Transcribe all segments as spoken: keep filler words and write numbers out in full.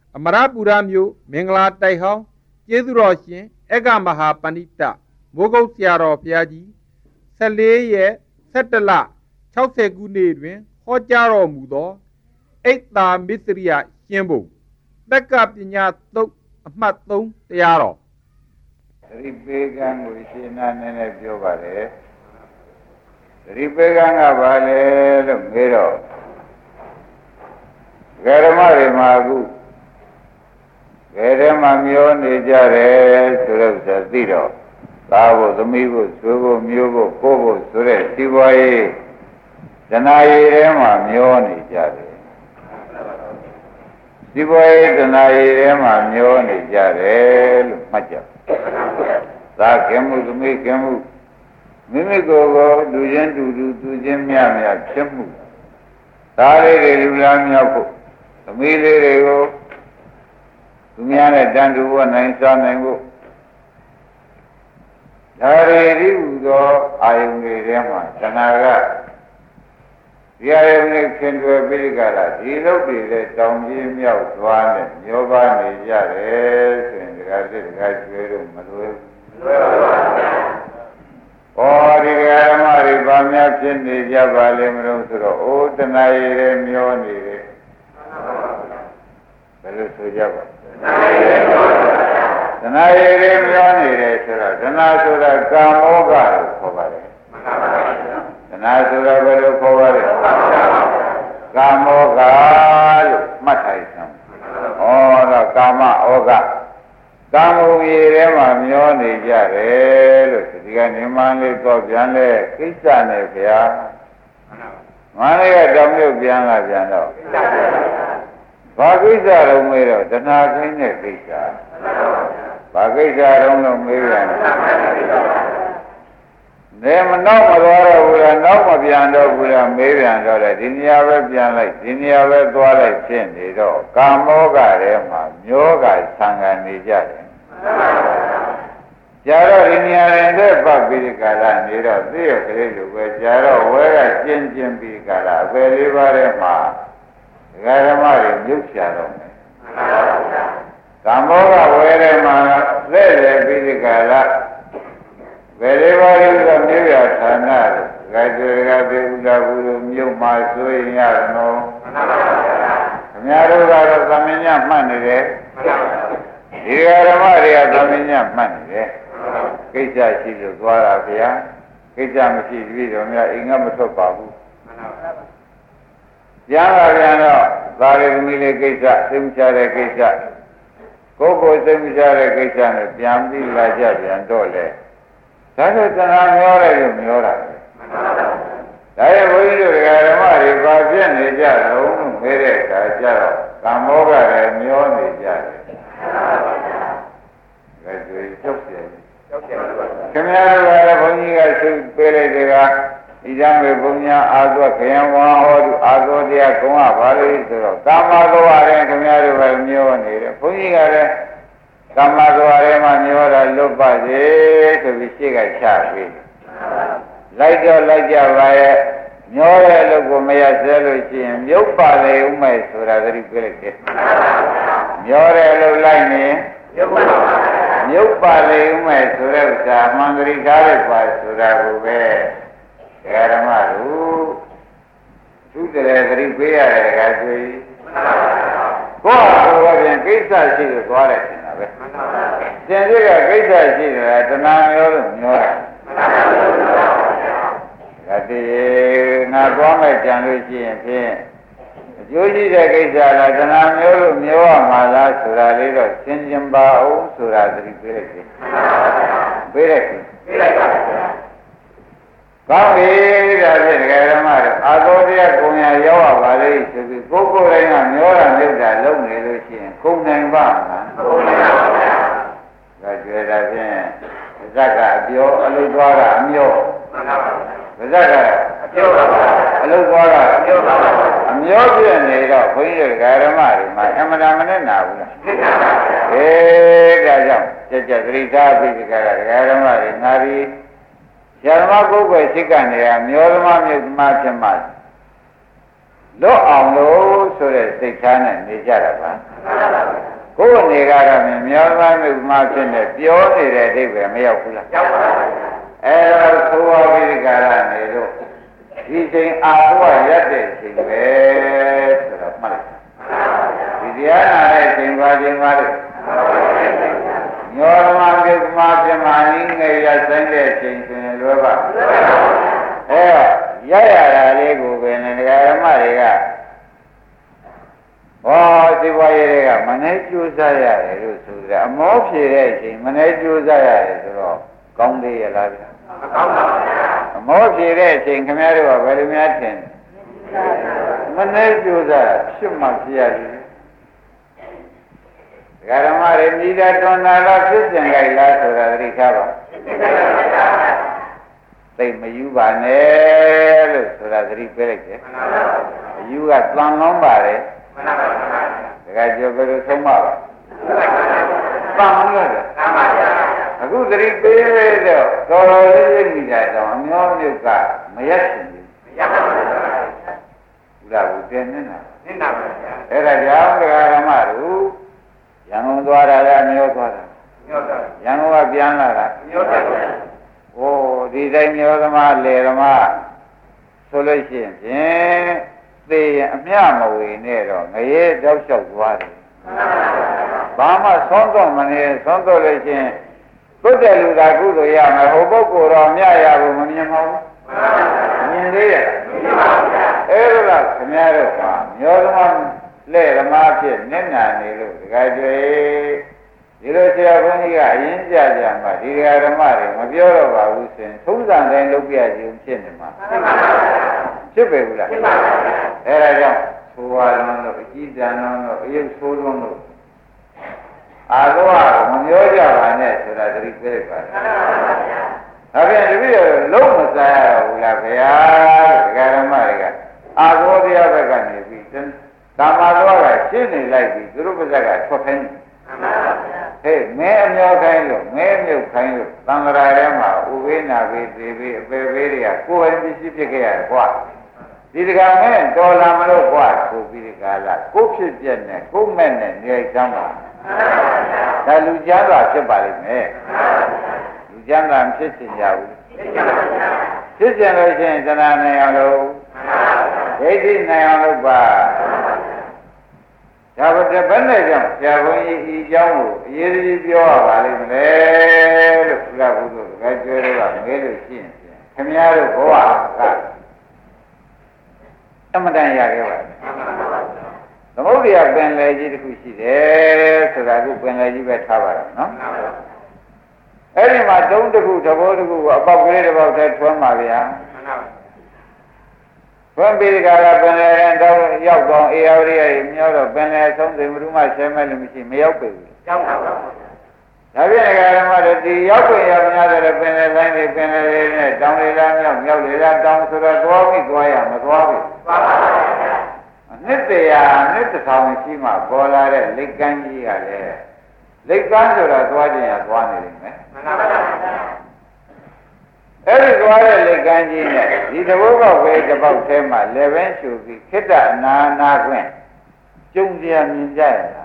အမရပူရမျိုးမင်္ဂလာတိုက်ဟောင်းကျေးဇူးတော်ရှင်အက္ခမဟာပန္တိတမိုးကုတ်ဆရာတော်ဘုရားကြီးဆယ်လေးရက်ဆယ်တလ၆၀ခုနှစ်တွင်ဟောကြားတော်မူသောအိတ်တာမစ္စရိယရှင်းပုံတက္ကပညာသုတ်အမှတ်သုံးတရားတော်သတိပေးကံကိုရှင်းနာနည်းနည်းပြောပါတယ်သတိပေးကံကဘာလဲလို့မေးတော့ဂရမတွေမှာအခုဂရမမျောနေကြတယ်ဆိုတော့ဆိုသိတော့သားဖို့သမီးဖို့ဆွေဖို့မျိုးဖို့ကိုယ်ဖို့ဆိုတဲ့စီးပွားရေးဇနာရည်ထဲမှာမျောနေကြတယ်စီးပွားရေးဇနာရည်ထဲမှာမျောနေကြတယ်လို့မှတ်ကြသာခင်မှုသမီးခင်မှုမိမိကိုယ်ကိုလူချင်းတူတူသူချင်းမြမြဖြစ်မှုသားလေးတွေလူလားမြောက်ဖို့သမီးလေးတွေကိုသူများနဲ့တန်တူဝနိုင်စားနိုင်ဖို့ဒါရီဒီဟူသောအာယုန်တွေထဲမှာတဏှာကဒီအာယုန်နဲ့ခင်တွယ်ပြီးကြတာဒီလုတ်တွေလည်းတောင်ကြီးမြောက်သွားနဲ့မျောပါနေကြတယ်ဆိုရင်ဒီကစစ်ဒီကကျွေးလို့မလွယ်ဘူးလွယ်ပါဘူးဩဒီဓမ္မတွေဗာများဖြစ်နေကြပါလိမ့်မလို့ဆိုတော့အိုးတဏှာရည်တွေမျောနေတယ်ဘယ်လိုဆိုကြပါသနာရည်တွေမျောနေတယ်ဆိုတော့သနာဆိုတာကာမောကလို့ခေါ်ပါတယ်သနာဆိုတာဘယ်လိုခေါ်ပါလဲကာမောကလို့မှတ်ထားရအောင်ဩတော့ကာမဩကကာမုံရည်ထဲမှာမျောနေကြတယ်လို့ဒီကနေမှန်းလေးတော့ပြန်လဲကိစ္စနဲ့ဗျာမန္တလေးကတောင်မြုပ်ပြန်လာပြန်တော့ဘာကိစ္စတော့မေးတော့တဏှာခင်းတဲ့ကိစ္စဘာကိစ္စတော့လို့မေးပြန်တယ်မနောက်မသွားတော့ဘူးလားနောက်မပြန်တော့ဘူးလားမေးပြန်တော့တယ်ဒီနေရာပဲပြန်လိုက်ဒီနေရာပဲသွားလိုက်ဖြစ်နေတော့ကာမောကထဲမှာမျောကဆံခံနေကြတယ်ကြာတော့ဒီနေရာရင်တဲ့ပတ်ပြီးကာလနေတော့သိရကလေးလိုပဲကြာတော့ဝဲကကျင်းကျင်းပြီးကာလအပယ်လေးပါးထဲမှာဒကာဓမ္မတွေမြုပ်ရှာတော့မယ်ကာမောကဝဲထဲမှာလက်လေပြီးကာလဘယ်လေးပါးလို့ဆိုမြုပ်ရဌာနလို့ဒကာကျေဒကာပြေဥလာဘူးလို့မြုပ်မှဆိုရင်ရတော့ခင်ဗျားတို့ကတော့သမင်ညမှတ်နေတယ်ဒီဓမ္မတွေကသမင်ညမှတ်နေတယ်ကိစ္စရှိလို့သွားတာဗျာကိစ္စမရှိပြီးတော့များအိမ်ကမထွက်ပါဘူးပြန်လာပြန်တော့သာရသမီးလေးကိစ္စသိမချတဲ့ကိစ္စကိုယ်ကိုသိမချတဲ့ကိစ္စနဲ့ပြန်ပြီးလာကြပြန်တော့လေဒါဆိုတဏှာမျောတယ်လို့မျောတာဒါရဲ့ဘုန်းကြီးတို့ဓမ္မတွေပါပြည့်နေကြတော့လို့မေးတဲ့အခါကျတော့ကာမောကလည်းမျောနေကြတယ်ဒါဆိုကြောက်တယ်ကြောက်တယ်ခင်ဗျားတို့ကလည်းဘုန်းကြီးကသူပေးလိုက်တဲ့ကဣဒံမေဘုံညာအာသောခယံဝါဟောတုအာသောတရားကုံကဘာလို့ဆိုတော့ကာမသောဝရင်ခင်ဗျားတို့ကမျောနေတယ်ဘုန်းကြီးကလည်းကာမသောဝရင်မှာမျောတာလွတ်ပါစေဆိုပြီးရှေ့ကချပြီးလိုက်တော့လိုက်ကြပါရဲ့မျောတဲ့လို့ကိုမရစဲလို့ရှိရင်မြုပ်ပါလေဥမဲ့ဆိုတာသတိပေးလိုက်တယ်မျောတဲ့လို့လိုက်နေမြုပ်ပါမြုပ်ပါလေဥမဲ့ဆိုတဲ့ဥစ္စာမှန်သတိထားလိုက်ပါဆိုတာကိုပဲဓမ္မတို့သူတည်းသတိပေးရတယ်ကဆိုရင်ကိုယ့်ဟာကိုယ်ကပြန်ကိစ္စရှိလို့သွားတယ်ထင်တာပဲသင်တွေကကိစ္စရှိတယ်တဏှာမျိုးလို့မျောတာဒါတည်းငါသွားမဲ့ကြံလို့ရှိရင်ဖြင့်အကျိုးရှိတဲ့ကိစ္စလားတဏှာမျိုးလို့မျောရမှာလားဆိုတာလေးတော့ရှင်းရှင်းပါအောင်ဆိုတာသတိပေးလိုက်တယ်ပေးလိုက်ပြီပေးလိုက်ပါကောင်းပြီဒါဖြင့်ဒကာဓမ္မတို့အာသောတရားကုံရရောက်ရပါလေဆိုပြီးကိုယ်ကိုယ်တိုင်းကမျောတာမြုပ်တာလုပ်နေလို့ရှိရင်ကုံနိုင်ပါမလားကုံနိုင်ပါဗျာဒါကြွယ်တာဖြင့်ဇက်ကအပြောအလုသွားကအမျောမှန်ပါပါဇက်ကအပြောပါပါအလုသွားကအမျောပါပါအမျောပြည့်နေတော့ဘုန်းကြီးဒကာဓမ္မတွေမှာအမှန်တမ်းမနဲ့နာဘူးလားသိပါပါအေးဒါကြောင့်ကြက်ကြက်သတိထားပြီးဒကာဒကာဓမ္မတွေငါပြီးဇာမပုဂ္ဂိုလ်စိတ်ကနေရမျောသမားမြုပ်သမားဖြစ်မှလွတ်အောင်လို့ဆိုတဲ့စိတ်ထားနဲ့နေကြတာပါကိုယ်နေကတော့မြောသမားမျိုးမှဖြစ်နေပြောနေတဲ့အဓိပ္ပာယ်မရောက်ဘူးလားရောက်ပါဘူးအဲဒါသိုးဝပိရိကာရနေလို့ဒီချိန်အာဟုရက်တဲ့ချိန်ပဲဆိုတော့မှတ်လိုက်ဒီတရားနာတဲ့ချိန်ပါချိန်ပါလို့ညောဓမ္မပြုကမပြမအင်းငယ်ရဆိုင်တဲ့ချိန်ဆိုရင်လွယ်ပါအဲရရတာလေးကိုပဲနဲ့ဒကာဓမ္မတွေကဟောဒီဘဝရေးတွေကမနေကြိုးစားရတယ်လို့ဆိုတယ်အမောဖြေတဲ့အချိန်မနေကြိုးစားရတယ်ဆိုတော့ကောင်းသေးရဲ့လားဗျာမကောင်းပါဘူးဗျာအမောဖြေတဲ့အချိန်ခင်ဗျားတို့ကဘယ်လိုများထင်မနေကြိုးစားဖြစ်မှဖြစ်ရတယ်ဒကာဓမ္မတွေမိသားတွန်နာလားဖြစ်စဉ်ကြိုက်လားဆိုတာသတိထားပါသိမယူပါနဲ့လို့ဆိုတာသတိပေးလိုက်တယ်အယူကသံလုံးပါတယ်ဒကာကျော်ဘယ်လိုဆုံးမပါသံလုံးရတယ်အခုသတိပေးတော့တော်တော်လေးလေးမိတာတော့အမျိုးမျိုးကမရက်ရှင်ဘူးမရပါဘူးဘုရားကတည်းကနေတာနေတာပါဗျာအဲ့ဒါကြောင့်ဒကာဓမ္မတို့ရန်ကုန်သွားတာလည်းအမျိုးသွားတာမျိုးသွားရန်ကုန်ကပြန်လာတာမျိုးသွားโอ้ဒီတိုင်းမျိုးသမားလေသမားဆိုလို့ရှိရင်ဖြင့်သေရင်အမျှမဝေနဲ့တော့ငရဲတောက်လျှောက်သွားတယ်ဘာမှသုံးတော့မနေသုံးတော့လို့ရှိရင်သုတ်တဲ့လူသာကုသိုလ်ရမယ်ဟိုပုဂ္ဂိုလ်တော့အမျှရဖို့မမြင်ပါဘူးမြင်သေးရဲ့မြင်ပါဘူးအဲ့ဒါကခင်ဗျားတို့ကမျိုးသမားလေဓမ္မဖြစ်နစ်နာနေလို့ဒကာကျွေဒီလိုဆရာဘုန်းကြီးကအရင်ကြကြမှာဒီဒကာဓမ္မတွေမပြောတော့ပါဘူးဆိုရင်သုံးစံတိုင်းလုပ်ပြခြင်းဖြစ်နေမှာဖြစ်ပေဘူးလားဖြစ်ပါဘူးအဲဒါကြောင့်သိုးဝါလုံးလို့အကြည့်တန်လုံးလို့အယုတ်ဆိုးလုံးလို့အာသောကမပြောကြပါနဲ့ဆိုတာသတိပေးပါဒါပြန်တပည့်တော်လုံးမစားရတော့ဘူးလားခင်ဗျာဒကာဓမ္မတွေကအာသောတရားဘက်ကနေပြီးသာမသောကရှင်းနေလိုက်ပြီးသူတို့ပါဇက်ကထွက်ခိုင်းတယ်ဟဲ့မဲအမျိုးခိုင်းလို့မဲမြုပ်ခိုင်းလို့သံဃာထဲမှာဥပိ္ပနာဘေးသေဘေးအပေဘေးတွေကကိုယ်ဟန်ပစ္စည်းဖြစ်ခဲ့ရတယ်ကွာဒီတကယ်မဲတော်လာမလို့ကွာဆိုပြီးဒီကလာကိုဖြစ်ပြက်နဲ့ကိုမဲ့နဲ့နေလိုက်စမ်းပါဒါလူကျမ်းသာဖြစ်ပါလိမ့်မယ်လူကျမ်းသာဖြစ်ချင်ကြဘူးဖြစ်ချင်လို့ရှိရင်သဏ္ဍာန်နိုင်အောင်လို့ဒိဋ္ဌိနိုင်အောင်လို့ပါဒါပဲဘယ်နဲ့ကြောင့်ဆရာဘုန်းကြီးဤအကြောင်းကိုအရေးကြီးပြောရပါလိမ့်မယ်လို့ဘုရားဘုရားကကြွေးတော့မေးလို့ရှိရင်ခင်ဗျားတို့ဘဝကအမတန်ရခဲ့ပါတယ်သမုဒ္ဒရာပင်လယ်ကြီးတစ်ခုရှိတယ်ဆိုတာကပင်လယ်ကြီးပဲထားပါတော့နော်အဲ့ဒီမှာတုံးတစ်ခုသဘောတစ်ခုကိုအပေါက်ကလေးတစ်ပေါက်တည်းထွန်းပါဗျာဘုံပိရိကာကပင်လယ်တော့ရောက်တော့အေယာဝရိယရေမျောတော့ပင်လယ်ဆုံးသိမလို့မှဆဲမဲ့လို့မရှိမရောက်ပေဘူးရောက်ပါဘူးဒါဖြင့်ဓမ္မတို့ဒီရောက်ခွင့်ရများတဲ့ပင်လယ်တိုင်းတွေပင်လယ်တွေနဲ့တောင်လေလားမြောက်မြောက်လေလားတောင်ဆိုတော့သွားပြီးသွားရမသွားဘူးသွားပါဘူးနှစ်တရာနှစ်တစ်ထောင်ရှိမှပေါ်လာတဲ့လက်ကမ်းကြီးကလည်းလက်ကမ်းဆိုတော့သွားခြင်းရသွားနေလိမ့်မယ်မှန်ပါပါအဲ့ဒီသွားတဲ့လက်ကမ်းကြီးနဲ့ဒီသဘောပေါက်ပဲတစ်ပေါက်ထဲမှာလည်းပဲရှုပြီးခိတ္တအနာနာခွင့်ကျုံကြမြင်ကြရလား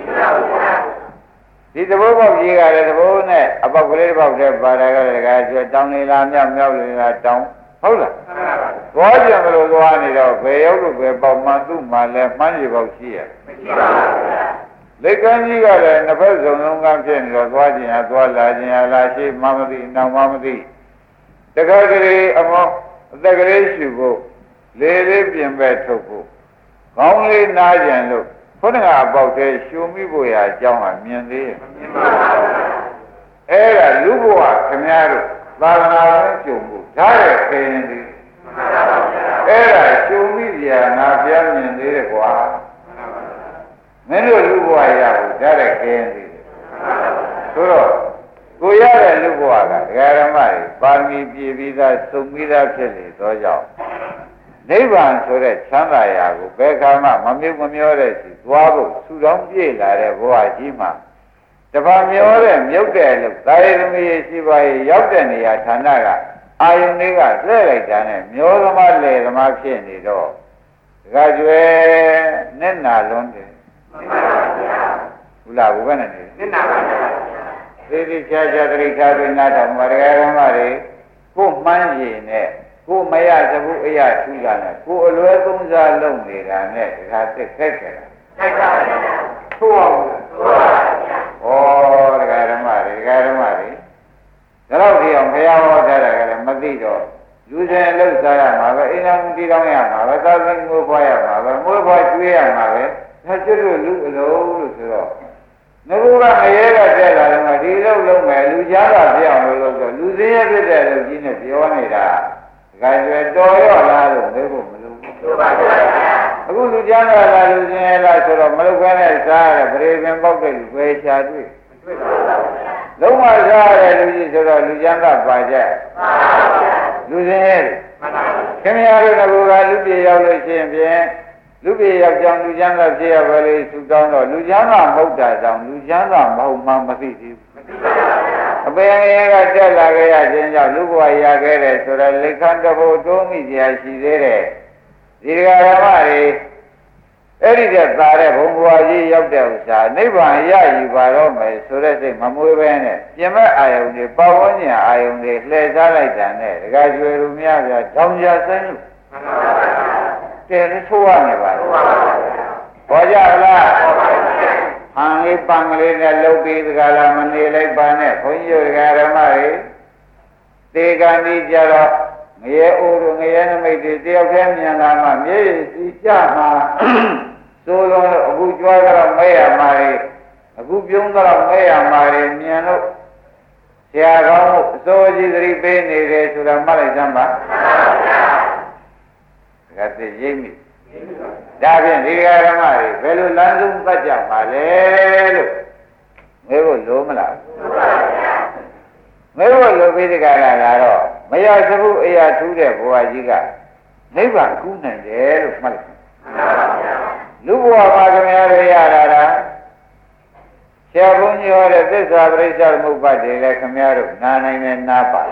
ဒီသဘောပေါက်ကြီးကလည်းသဘောနဲ့အပေါက်ကလေးတစ်ပေါက်ထဲပါတာကလည်းကကျွတောင်းနေလားမြောက်မြောက်လေလားတောင်းဟုတ်လားသွားကြမလို့သွားနေတော့ဘယ်ရောက်လို့ဘယ်ပေါက်မှသူ့မှလည်းမှန်းရပေါက်ရှိရမရှိပါဘူးလက်ကမ်းကြီးကလည်းနှစ်ဖက်စုံလုံးကဖြစ်နေတော့သွားခြင်းဟာသွားလာခြင်းဟာလာရှိမှမသိနောက်မှမသိတခါကလေးအမောအသက်ကလေးရှုဖို့လေလေးပြင်ပဲထုတ်ဖို့ခေါင်းလေးနားကြံလို့ခုနကအပေါက်သေးရှုမိဖို့ရအကြောင်းဟာမြင်သေးရဲ့မြင်ပါဘူးအဲ့ဒါလူဘဝခင်ဗျားတို့သာသနာ့ဝင်ကြုံဖို့ဒါရဲ့ခရင်ဒီအဲ့ဒါရှုမိကြနာပြမြင်သေးတယ်ကွာမင်းတို့လူဘဝရဖို့ဒါရဲ့ခရင်ဒီဆိုတော့ကိုရတဲ့လူဘဝကဒကာဓမ္မတွေပါရမီပြည့်ပြီးသားစုံပြီးသားဖြစ်လေတော့ကြောင့်နိဗ္ဗာန်ဆိုတဲ့ချမ်းသာရာကိုဘယ်ခါမှမမြုပ်မမျောတဲ့စီသွားဖို့ဆူတောင်းပြေးလာတဲ့ဘဝကြီးမှာတပါမျောတဲ့မြုပ်တဲ့လို့သာရသမီးရှိပါရဲ့ရောက်တဲ့နေရာဌာနကအာယုန်လေးကလှည့်လိုက်တာနဲ့မျောသမားလေသမားဖြစ်နေတော့ဒကာကျွဲနဲ့နာလွန်းတယ်မှန်ပါဗျာဘူးလားဘူးပဲနဲ့နေသိနာပါဗျာသေသေးချာချာတရိခါပြနာတော်မှာတရားဓမ္မတွေကိုမှန်းရည်နဲ့ကိုမရသဘူးအရာထူးတာနဲ့ကိုအလွယ်သုံးစားလုပ်နေတာနဲ့တခါသက်ခက်ခဲ့တာခက်ပါဗျာထိုးအောင်ထိုးပါဗျာဩတရားဓမ္မတွေတရားဓမ္မတွေဒါတော့ဒီအောင်ဘုရားဟောထားတာကလည်းမသိတော့လူစဉ်လှုပ်ရှားရမှာပဲအိမ်တော်မူတည်တော်ရမှာပဲသာသနာ့ကိုပွားရမှာပဲမွေးဖွားကျွေးရမှာပဲဒါကျွတ်လို့လူအလုံးလို့ဆိုတော့ငကူကအရေးကတက်လာတယ်မှာဒီလုံးလုံးမယ်လူကြားတာပြောင်းလို့လို့ဆိုလူစင်းရဖြစ်တဲ့လူကြီးနဲ့ပြောနေတာဒါကြွယ်တော်ရော့လားလို့မေးဖို့မလိုဘူးဟုတ်ပါဘူးအခုလူကြားတာလားလူစင်းရလားဆိုတော့မလုပ်ခဲနဲ့စားရပရိပင်ပေါက်တဲ့လူပဲရှားတွေ့တွေ့ပါဘူးလုံးဝစားရတဲ့လူကြီးဆိုတော့လူကျမ်းသာပါကြပါဘူးလူစင်းရဲ့မှန်ပါဘူးခင်ဗျားတို့ကလူပြေရောက်လို့ရှိရင်ဖြင့်လူပြေရောက်ကြောင်းလူကျမ်းသာဖြစ်ရပါလေသူတောင်းတော့လူကျမ်းသာမဟုတ်တာကြောင့်လူကျမ်းသာမဟုတ်မှမသိသေးဘူးမသိပါဘူးအပေငယ်ကတက်လာခဲ့ရခြင်းကြောင့်လူဘဝရခဲ့တယ်ဆိုတော့လက်ခံတဖို့တိုးမိကြရှိသေးတယ်ဒီဃာရမတွေအဲ့ဒီတဲ့သာတဲ့ဘုံဘဝကြီးရောက်တဲ့ဥစ္စာနိဗ္ဗာန်ရယူပါတော့မယ်ဆိုတဲ့စိတ်မမွေးပဲနဲ့ပြင်မဲ့အာယုန်တွေပဝန်းကျင်အာယုန်တွေလှည့်စားလိုက်တာနဲ့ဒကာကျွေလူများပြတောင်ကြစိမ့်လို့ကဲလေးထိုးရနေပါလားဘောကြလားဟန်လေးပန်ကလေးနဲ့လှုပ်ပြီးဒကာလာမနေလိုက်ပါနဲ့ဘုန်းကြီးဒကာဓမ္မတွေသေကံဒီကြတော့ငရဲအိုးတို့ငရဲနမိတ်တွေတယောက်တည်းမြန်လာမှမျက်ရည်စီကြမှာသို့လုံးလို့အခုကြွားတော့မဲရမှာလေအခုပြုံးတော့မဲရမှာလေမြန်လို့ဆရာကောင်းမှုအစိုးကြီးသတိပေးနေတယ်ဆိုတာမှတ်လိုက်စမ်းပါဒါကသိရိပ်မိဒါဖြင့်ဒီဃာရမတွေဘယ်လိုလမ်းဆုံးပတ်ကြပါလဲလို့မေးဖို့လိုမလားမေးဖို့လိုပြီးဒီဃာရလာတော့မရသဘူးအရာထူးတဲ့ဘဝကြီးကနိဗ္ဗာန်ကူးနိုင်တယ်လို့မှတ်လိုက်လူဘဝမှာခင်ဗျားတို့ရတာတာဆရာဘုန်းကြီးဟောတဲ့သစ္စာပရိစ္ဆေသမုပ္ပါဒ်တွေလည်းခင်ဗျားတို့နာနိုင်နဲ့နားပါ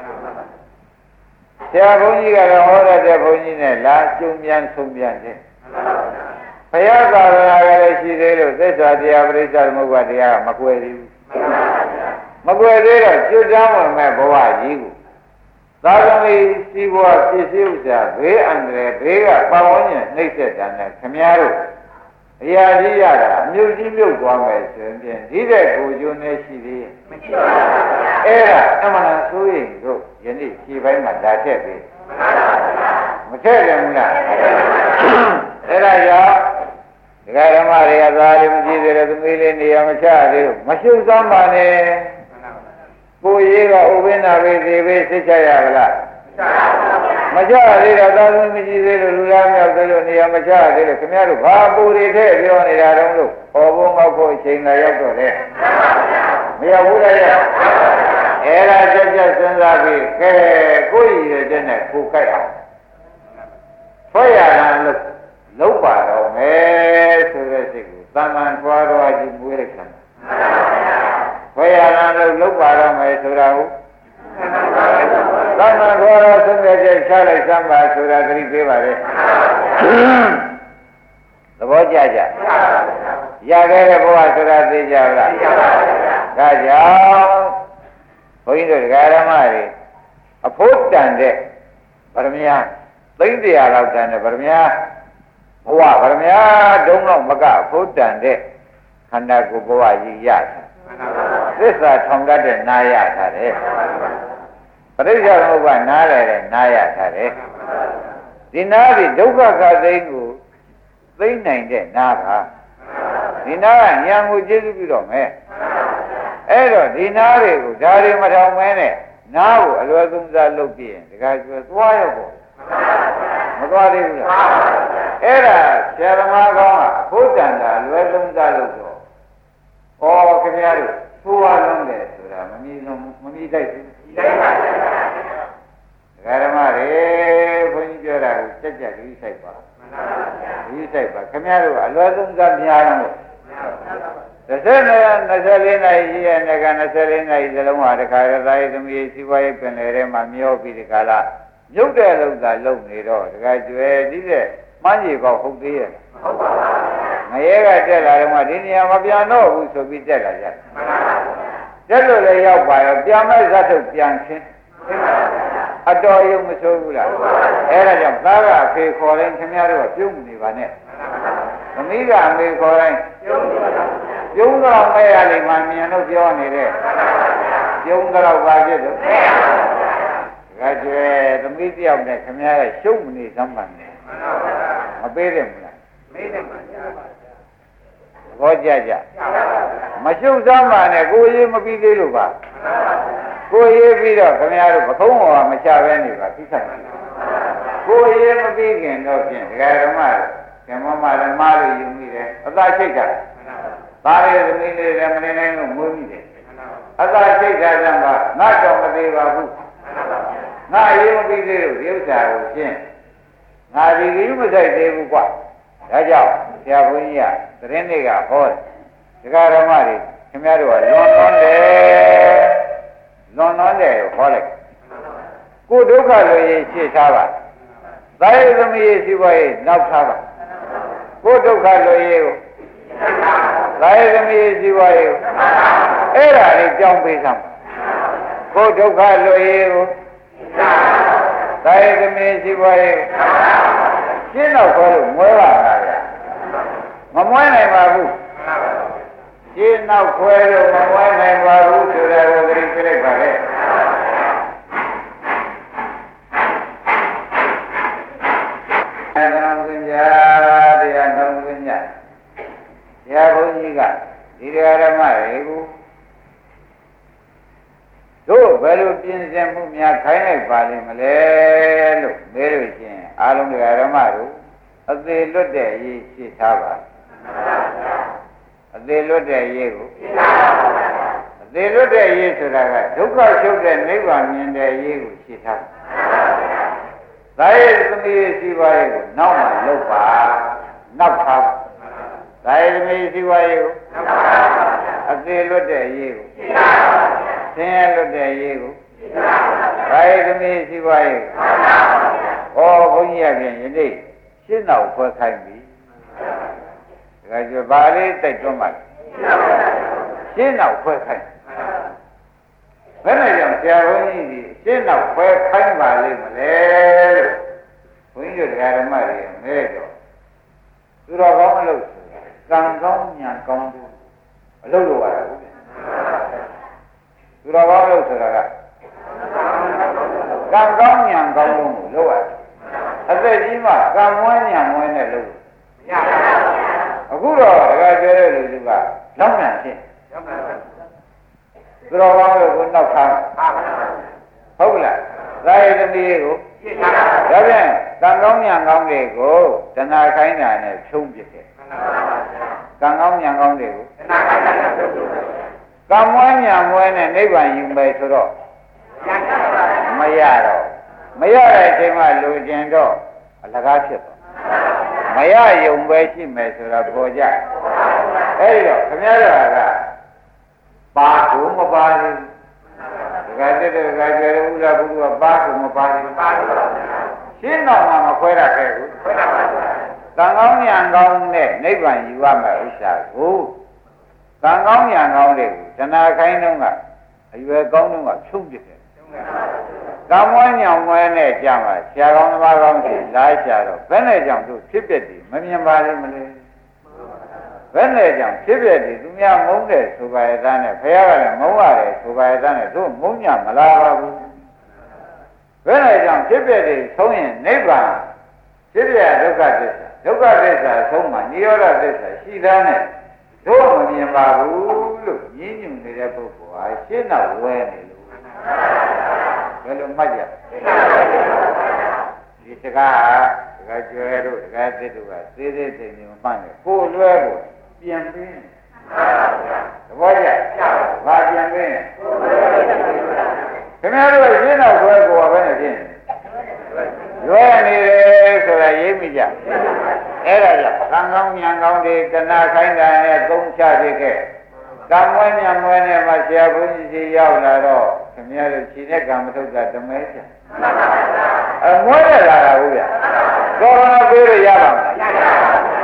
ဆရာဘုန်းကြီးကတော့ဟောတဲ့ဘုန်းကြီးနဲ့လာကျုံပြန်ဆုံးပြန်တယ်ဘုရားသာသနာကလည်းရှိသေးလို့သစ္စာတရားပရိစ္ဆေသမုပ္ပါဒ်တရားမကွယ်သေးဘူးမကွယ်သေးတော့ကျွတ်တမ်းဝင်မဲ့ဘဝကြီးကိုသာသမီစီဘဝပြည့်စုံစွာဘေးအန္တရာယ်ဘေးကပတ်ဝန်းကျင်နှိမ့်ဆက်တာနဲ့ခင်ဗျားတို့အရာကြီးရတာအမြုပ်ကြီးမြုပ်သွားမယ်ဆိုရင်ဖြင့်ဒီတဲ့ကိုကျိုးနေရှိသေးရဲ့မရှိပါဘူးအဲ့ဒါအမှန်တရားဆိုရင်တို့ယနေ့ခြေပိုင်းမှာဒါချက်ပြီမထည့်တယ်မလားအဲ့ဒါကြောင့်ဒကာဓမ္မတွေကသာလေးမကြည့်သေးတဲ့သမီးလေးနေရာမချသေးဘူးမရှုပ်စမ်းပါနဲ့ကိုရေးကဥပ္ပန္နာပဲသေးပဲသိချရပါလားမချသေးတော့သာသမီမကြည့်သေးလို့လူလားမြောက်သေးလို့နေရာမချသေးလို့ခင်ဗျားတို့ဘာပူတွေထည့်ပြောနေတာတုံးလို့ဟောဖို့ငေါ့ဖို့အချိန်လာရောက်တော့တယ်မရောက်ဘူးလားရဲ့အဲ့ဒါကြက်ကြက်စဉ်းစားပြီးကဲကိုရည်ရတဲ့နဲ့ကိုကြိုက်အောင်ဆွဲရတာလို့လုံးပါတော့မယ်ဆိုတဲ့စိတ်ကိုတန်တန်ထွားတော်ကြီးမွေးလိုက်တာဆွဲရတာလို့လုံးပါတော့မယ်ဆိုတာကိုတန်တန်ထွားတော်ဆုံးဖြတ်ချက်ချလိုက်စမ်းပါဆိုတာသတိပေးပါလေသဘောကျကြရခဲ့တဲ့ဘဝဆိုတာသိကြလားသိပါပါဘုရားဒါကြောင့်ဘုန်းကြီးတို့ဒကာဓမ္မတွေအဖို့တန်တဲ့ဗရမယသိမ့်တရားလောက်တန်တဲ့ဗရမယဘဝဗရမယဒုံတော့မကအဖို့တန်တဲ့ခန္ဓာကိုယ်ဘဝကြီးရတာသစ္စာထောင်တတ်တဲ့နာရထားတယ်ပရိစ္ဆေသမုပ္ပါနားလဲတဲ့နာရထားတယ်ဒီနားဒီဒုက္ခခသိန်းကိုသိမ့်နိုင်တဲ့နားပါဒီနားကဉာဏ်ကိုကျေးဇူးပြုတော့မယ်အဲ့တော့ဒီနားတွေကိုဓာရီမထောင်မဲနဲ့နားကိုအလွယ်သုံးစားလုပ်ပြရင်တခါကျွဲသွားရောပေါ့မသွားသေးဘူးလားအဲ့ဒါဆရာသမားကောင်းကဘုဒ္ဓံတာအလွယ်သုံးစားလုပ်တော့ဩခင်ဗျားတို့သိုးအားလုံးတယ်ဆိုတာမမြင်လို့မမြင်တတ်ဘူးတိုက်ပါဒကာဓမ္မတွေဘုန်းကြီးပြောတာကိုကြက်ကြက်ကြီးဆိုင်ပါဒီဆိုင်ပါခင်ဗျားတို့အလွယ်သုံးစားများတော့တစ်ဆက်နဲ့နှစ်ဆက်လေးနိုင်ရှိရဲ့ငကနှစ်ဆက်လေးနိုင်စလုံးဟာတခါရသားရဲ့သမီးစီးပွားရေးပင်လယ်ထဲမှာမျောပြီးဒီကလာမြုပ်တဲ့လုံသာလုံနေတော့တခါကျွဲဒီတဲ့မှန်းကြီးပေါ့ဟုတ်သေးရဲ့မငရဲကတက်လာတော့မှဒီနေရာမပြန်တော့ဘူးဆိုပြီးတက်လာကြတက်လို့လည်းရောက်ပါရောပြန်မဲ့ဇတ်ထုတ်ပြန်ချင်းအတော်ရုံမဆိုးဘူးလားအဲ့ဒါကြောင့်သားကအဖေခေါ်တိုင်းခင်ဗျားတို့ကပြုံးနေပါနဲ့သမီးကအမေခေါ်တိုင်းပြုံးပြုံးတော့မဲ့ရလိမ့်မှမြင်လို့ပြောနေတဲ့ပြုံးတော့ပါဖြစ်လို့ကကျွဲသမီးတယောက်နဲ့ခင်ဗျားရဲ့ရှုံးမနေစမ်းပါနဲ့မပေးတယ်မလားမေးတယ်ပါဗျာဘောကြကြမရှုပ်စမ်းပါနဲ့ကိုရေးမပြီးသေးလို့ပါကိုရေးပြီးတော့ခင်ဗျားတို့ပကုံးဟောမချပဲနေပါသိဆိုင်ကိုရေးမပြီးခင်တော့ဖြင့်ဒကာဓမ္မကမ္မမလည်းမားလို့ယူမိတယ်အသာချိတ်တာသားရဲ့သမီးလေးလည်းမနေနိုင်လို့မွေးမိတယ်အသာချိတ်တာကမှငါတော့မသေးပါဘူးငါရေးမပြီးသေးလို့ဒီဥစ္စာကိုဖြင့်ငါဒီကြီးမဆိုင်သေးဘူးကွာဒါကြောင့်ဆရာဘုန်းကြီးကသတင်းတွေကဟောဒကာဓမ္မတွေခင်ဗျားတို့ကလွန်လွန်တယ်လွန်လွန်တယ်ဟောလိုက်ကိုဒုက္ခလိုရင်ရှင်းထားပါသာယသမီးစီပွားရေးနောက်ထားပါကိုဒုက္ခလိုရင်ကိုသာယသမီးစီပွားရေးအဲ့ဒါလေးကြောင်းပေးစမ်းကိုဒုက္ခလိုရင်ကိုသာယသမီးစီပွားရေးရှင်းတော့ခေါ်လို့မွဲပါလားဗျာမမွဲနိုင်ပါဘူးရှင်းတော့ခွဲလို့မမွဲနိုင်ပါဘူးဆိုတာကိုသတိပြလိုက်ပါလေတရားတော်ကြတရားတော်ကြတရားဘုန်းကြီးကဒီတရားဓမ္မတွေကိုတို့ဘယ်လိုပြင်ဆင်မှုများခိုင်းလိုက်ပါလိမ့်မလဲလို့မေးလို့ရှင်အားလုံးတရားဓမ္မတို့အသေးလွတ်တဲ့ရေးရှင်းထားပါအသေးလွတ်တဲ့ရေးကိုအသေးလွတ်တဲ့ရေးဆိုတာကဒုက္ခချုပ်တဲ့နိဗ္ဗာန်မြင်တဲ့ရေးကိုရှင်းထားသာယသမီးစီပွားရေးကိုနောက်မှလုပ်ပါနောက်ထားသာယသမီးစီပွားရေးကိုအသေးလွတ်တဲ့ရေးကိုဆင်းရဲလွတ်တဲ့ရေးကိုသာယသမီးစီပွားရေးဟောဘုန်းကြီးကပြင်ယနေ့ရှင်းတော့ဖွဲ့ခိုင်းပြီဒါကြွဘာလေးတိုက်တွန်းပါရှင်းတော့ဖွဲ့ခိုင်းဘယ်နဲ့ကြောင့်ဆရာဘုန်းကြီးဒီရှင်းတော့ဖွဲ့ခိုင်းပါလိမ့်မလဲလို့ဘုန်းကြီးတို့ဓမ္မတွေမဲတော့သူတော်ကောင်းအလုပ်ကံကောင်းညာကောင်းသူအလုပ်လုပ်ရတာဟုတ်သူတော်ကောင်းအလုပ်ဆိုတာကကံကောင်းညာကောင်းလို့လုပ်ရတယ်အသက်ကြီးမှကံမွဲညာမွဲနဲ့လုပ်လို့ရပါဘူးအခုတော့ဒကာကျဲတဲ့လူကလောက်မှန်ဖြစ်သူတော်ကောင်းလို့ကိုနောက်ထားဟုတ်ကလားသာယသမီးကိုဒါပြန်ကံကောင်းညာကောင်းတွေကိုတဏှာခိုင်းတာနဲ့ဖြုံးပစ်တယ်ကံကောင်းညာကောင်းတွေကိုကံမွဲညာမွဲနဲ့နိဗ္ဗာန်ယူမယ်ဆိုတော့မရတော့မရတဲ့အချိန်မှလူကျင်တော့အလကားဖြစ်သွားမရယုံပဲရှိမယ်ဆိုတာပေါ်ကြအဲဒီတော့ခမည်းတော်ကပါကိုမပါဘူးဒကာတက်တဲ့ဒကာကျဲတဲ့ဥဒ္ဒဘုရားပါကိုမပါဘူးရှင်းတော့မှမခွဲရခဲ့ဘူးကံကောင်းညာကောင်းနဲ့နိဗ္ဗာန်ယူရမယ်ဥစ္စာကိုကံကောင်းညာကောင်းတွေကိုတဏှာခိုင်းတော့ကအရွယ်ကောင်းတော့ကဖြုံးပြတယ်ကံမွဲညောင်မွဲနဲ့ကြမှာဆရာကောင်းသမားကောင်းစီလားရှာတော့ဘယ်နဲ့ကြောင့်သူဖြစ်ပြတယ်မမြင်ပါလိမ့်မလဲဘယ်နဲ့ကြောင့်ဖြစ်ပြတယ်သူများမုန်းတယ်ဆိုပါရဲ့သားနဲ့ဖခင်ကလည်းမုန်းရတယ်ဆိုပါရဲ့သားနဲ့သူမုန်းညမလားပါဘူးဘယ်နဲ့ကြောင့်ဖြစ်ပြတယ်ဆုံးရင်နိဗ္ဗာန်ဖြစ်ပြဒုက္ခသစ္စာဒုက္ခသစ္စာဆုံးမှနိရောဓသစ္စာရှိသားနဲ့တို့မမြင်ပါဘူးလို့ညင်းညွန်နေတဲ့ပုဂ္ဂိုလ်ဟာရှင်းတော့ဝဲနေလို့ဘယ်လိုမှတ်ကြဒီစကားစကားကျွဲတို့စကားသစ်တို့ကသေးသေးသိနေမှန်းတယ်ကိုလွဲကိုပြန်ပြီးသဘောကျဘာပြန်ပြီးခင်ဗျားတို့ရှင်းတော့ဝဲကိုဘယ်နဲ့ဖြစ်ရွဲနေတယ်ဆိုတာရေးမိကြအဲ့ဒါကြောင့်ကံကောင်းဉာဏ်ကောင်းတွေတဏှာခိုင်းတာနဲ့သုံးချဖြစ်ခဲ့ကံမွဲမြတ်မွဲနဲ့မှဆရာဘုန်းကြီးကြီးရောက်လာတော့ခင်ဗျားတို့ခြေနဲ့ကံမထုတ်တာတမဲချင်အမွဲရလာတာဟုတ်ဗျာကောရဏပေးလို့ရပါမလား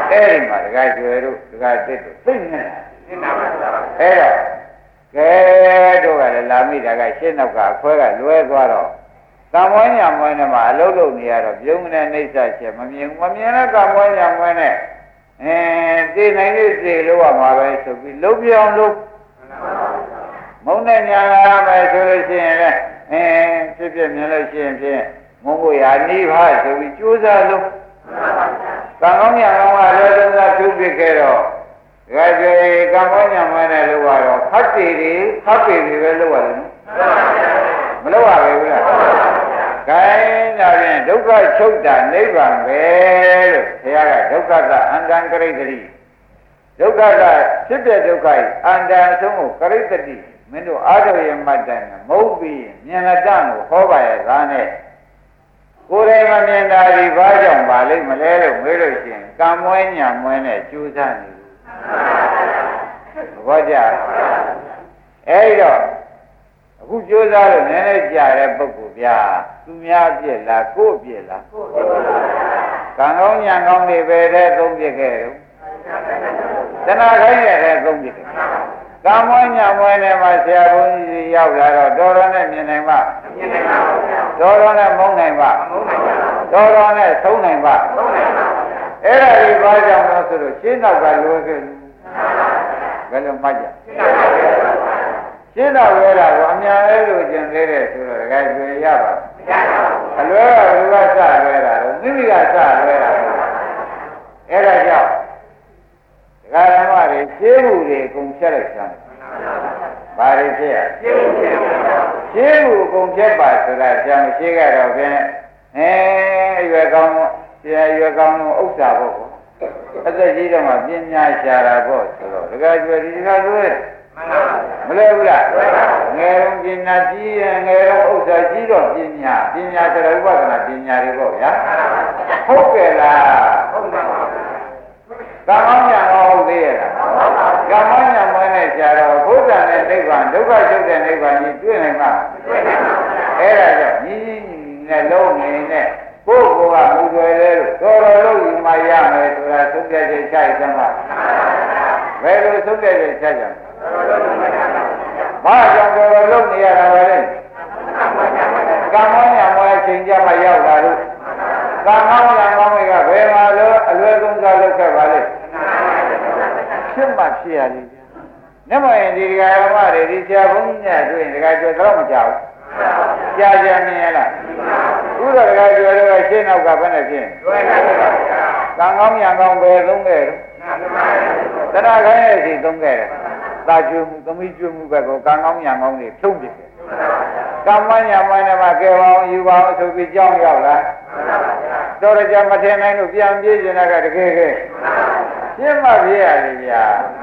အဲ့ဒီမှာတခါကျွယ်တို့တခါတစ်တို့သိနေတာနေတာပါအဲ့တော့ကဲတို့ကလည်းလာမိတာကရှင်းတော့ကအခွဲကလွဲသွားတော့ကံမွေးညာမွေးနဲ့မှအလုံးလုံးနေရတော့ပြုံးနေတဲ့နှိစ္စချက်မမြင်မမြင်တဲ့ကံမွေးညာမွေးနဲ့အဲသိနိုင်လို့သိလို့ရမှာပဲဆိုပြီးလုံးပြောင်းလို့မုံနဲ့ညာလာမယ်ဆိုလို့ရှိရင်လည်းအဲဖြစ်ဖြစ်မြင်လို့ရှိရင်ဖြင့်မုံကိုရာနိဗ္ဗာန်ဆိုပြီးကြိုးစားလို့ကံကောင်းညာကောင်းကလည်းသုံးစားထုပြခဲ့တော့ဒါကြွေကံကောင်းညာမွေးနဲ့လို့ရတော့ခတ်တီတွေခတ်ပေတွေပဲလို့ရတယ်မလို့ရပဲဘူးလားခိုင်းဒါဖြင့်ဒုက္ခချုပ်တာနိဗ္ဗာန်ပဲလို့ဘုရားကဒုက္ခကအန္တံကရိတ္တိဒုက္ခကဖြစ်တဲ့ဒုက္ခအန္တံအဆုံးကိုကရိတ္တိမင်းတို့အာထုရမတ်တိုင်မဟုတ်ပြီးမြင်လက်တကိုဟောပါရဲ့သားနဲ့ကိုယ်တိုင်မမြင်တာဒီဘာကြောင့်ပါလိမ့်မလဲလို့မေးလို့ရှိရင်ကံမွဲညာမွဲနဲ့ကြိုးစားနေဘူးဘောကြအဲ့တော့အခုကြိုးစားလို့နည်းနည်းကြာတဲ့ပုဂ္ဂိုလ်ဗျာသူများပြည့်လားကိုယ်ပြည့်လားကိုယ်ပြည့်ပါကံကောင်းညာကောင်းတွေပဲတဲ့သုံးပြခဲ့တယ်တဏှာခိုင်းတဲ့သုံးပြခဲ့ကံမွဲညာမွဲနဲ့မှဆရာဘုန်းကြီးရောက်လာတော့တော်တော်နဲ့မြင်နိုင်ပါမြင်နိုင်ပါဘူးတော်တော်နဲ့မုန်းနိုင်ပါမုန်းနိုင်ပါတော်တော်နဲ့သုံးနိုင်ပါသုံးနိုင်ပါအဲ့ဒါဒီဘာကြောင့်လဲဆိုတော့ရှင်းနောက်ကလွယ်ခဲ့ဘယ်လိုမှတ်ကြရှင်းတော့လွယ်တာကိုအများလေးလို့ကျင်သေးတယ်ဆိုတော့တကယ်ကျွေရပါမလွယ်တော့ဘယ်ကစလွယ်တာတော့မိမိကစလွယ်တာအဲ့ဒါကြောင့်ဒကာဓမ္မတွေရှင်းမှုတွေအကုန်ဖြတ်လိုက်ကြတယ်ဘာတွေဖြစ်ရရှင်းမှုရှင်းမှုအကုန်ဖြတ်ပါဆိုတာကြောင့်ရှင်းကတော့ဖြင့်အဲရွယ်ကောင်းဆရာရွယ်ကောင်းဥစ္စာပေါ့အသက်ကြီးတော့မှပညာရှာတာပေါ့ဆိုတော့ဒကာကျွယ်ဒီကလွယ်မလဲဘူးလားငယ်တော့ပညာကြီးရင်ငယ်တော့ဥစ္စာကြီးတော့ပညာပညာဆိုတော့ဥပဒနာပညာတွေပေါ့ဗျာဟုတ်ကဲ့လားဟုတ်ပါဘူးကံကောင်းညာကောင်းဟုတ်သေးရဲ့လားကံကောင်းညာမွေးနဲ့ကြာတော့ဘုရားနဲ့နိဗ္ဗာန်ဒုက္ခချုပ်တဲ့နိဗ္ဗာန်ကြီးတွေ့နိုင်မှာတွေ့နိုင်ပါဘူးအဲ့ဒါကြောင့်ညီညီနဲ့လုံးနေနဲ့ကိုယ့်ကိုယ်ကမူွယ်လဲလို့တော်တော်လို့ယူမှရမယ်ဆိုတာသုံးပြချက်ချရသမှာဘယ်လိုသုံးပြချက်ချကြလဲဘာကြောင့်တော်တော်လုံးနေရတာလဲကံကောင်းညာမွေးချိန်ကြမှာရောက်လာလို့ကံကောင်းညာကောင်းတွေကဘယ်မှာလို့အလွယ်ဆုံးသာလုပ်ခဲ့ပါလိမ့်ဖြစ်မှဖြစ်ရလိမ့်မျက်မှောင်ရင်ဒီဓမ္မတွေဒီဆရာဘုန်းကြီးနဲ့တွေ့ရင်တခါကျွတ်တော့မကြောက်ဘူးကြာကြာမြင်ရလားဥဒ္ဒရာကျွတ်တော့ရှင်းနောက်ကဘယ်နဲ့ဖြစ်ကံကောင်းညာကောင်းပဲသုံးခဲ့တယ်တဏှာခိုင်းရဲ့စီသုံးခဲ့တယ်သာကျွမှုသမီးကျွမှုဘက်ကိုကံကောင်းညာကောင်းတွေဖြုံးပြတယ်ကမ္မညာမနဲ့မှကဲပါအောင်ယူပါအောင်ဆိုပြီးကြောင်းရောက်လာတော်ရကြမထင်နိုင်လို့ပြန်ပြေးနေတာကတကယ်ကဲရှင်းမှပြေးရတယ်ဗျာ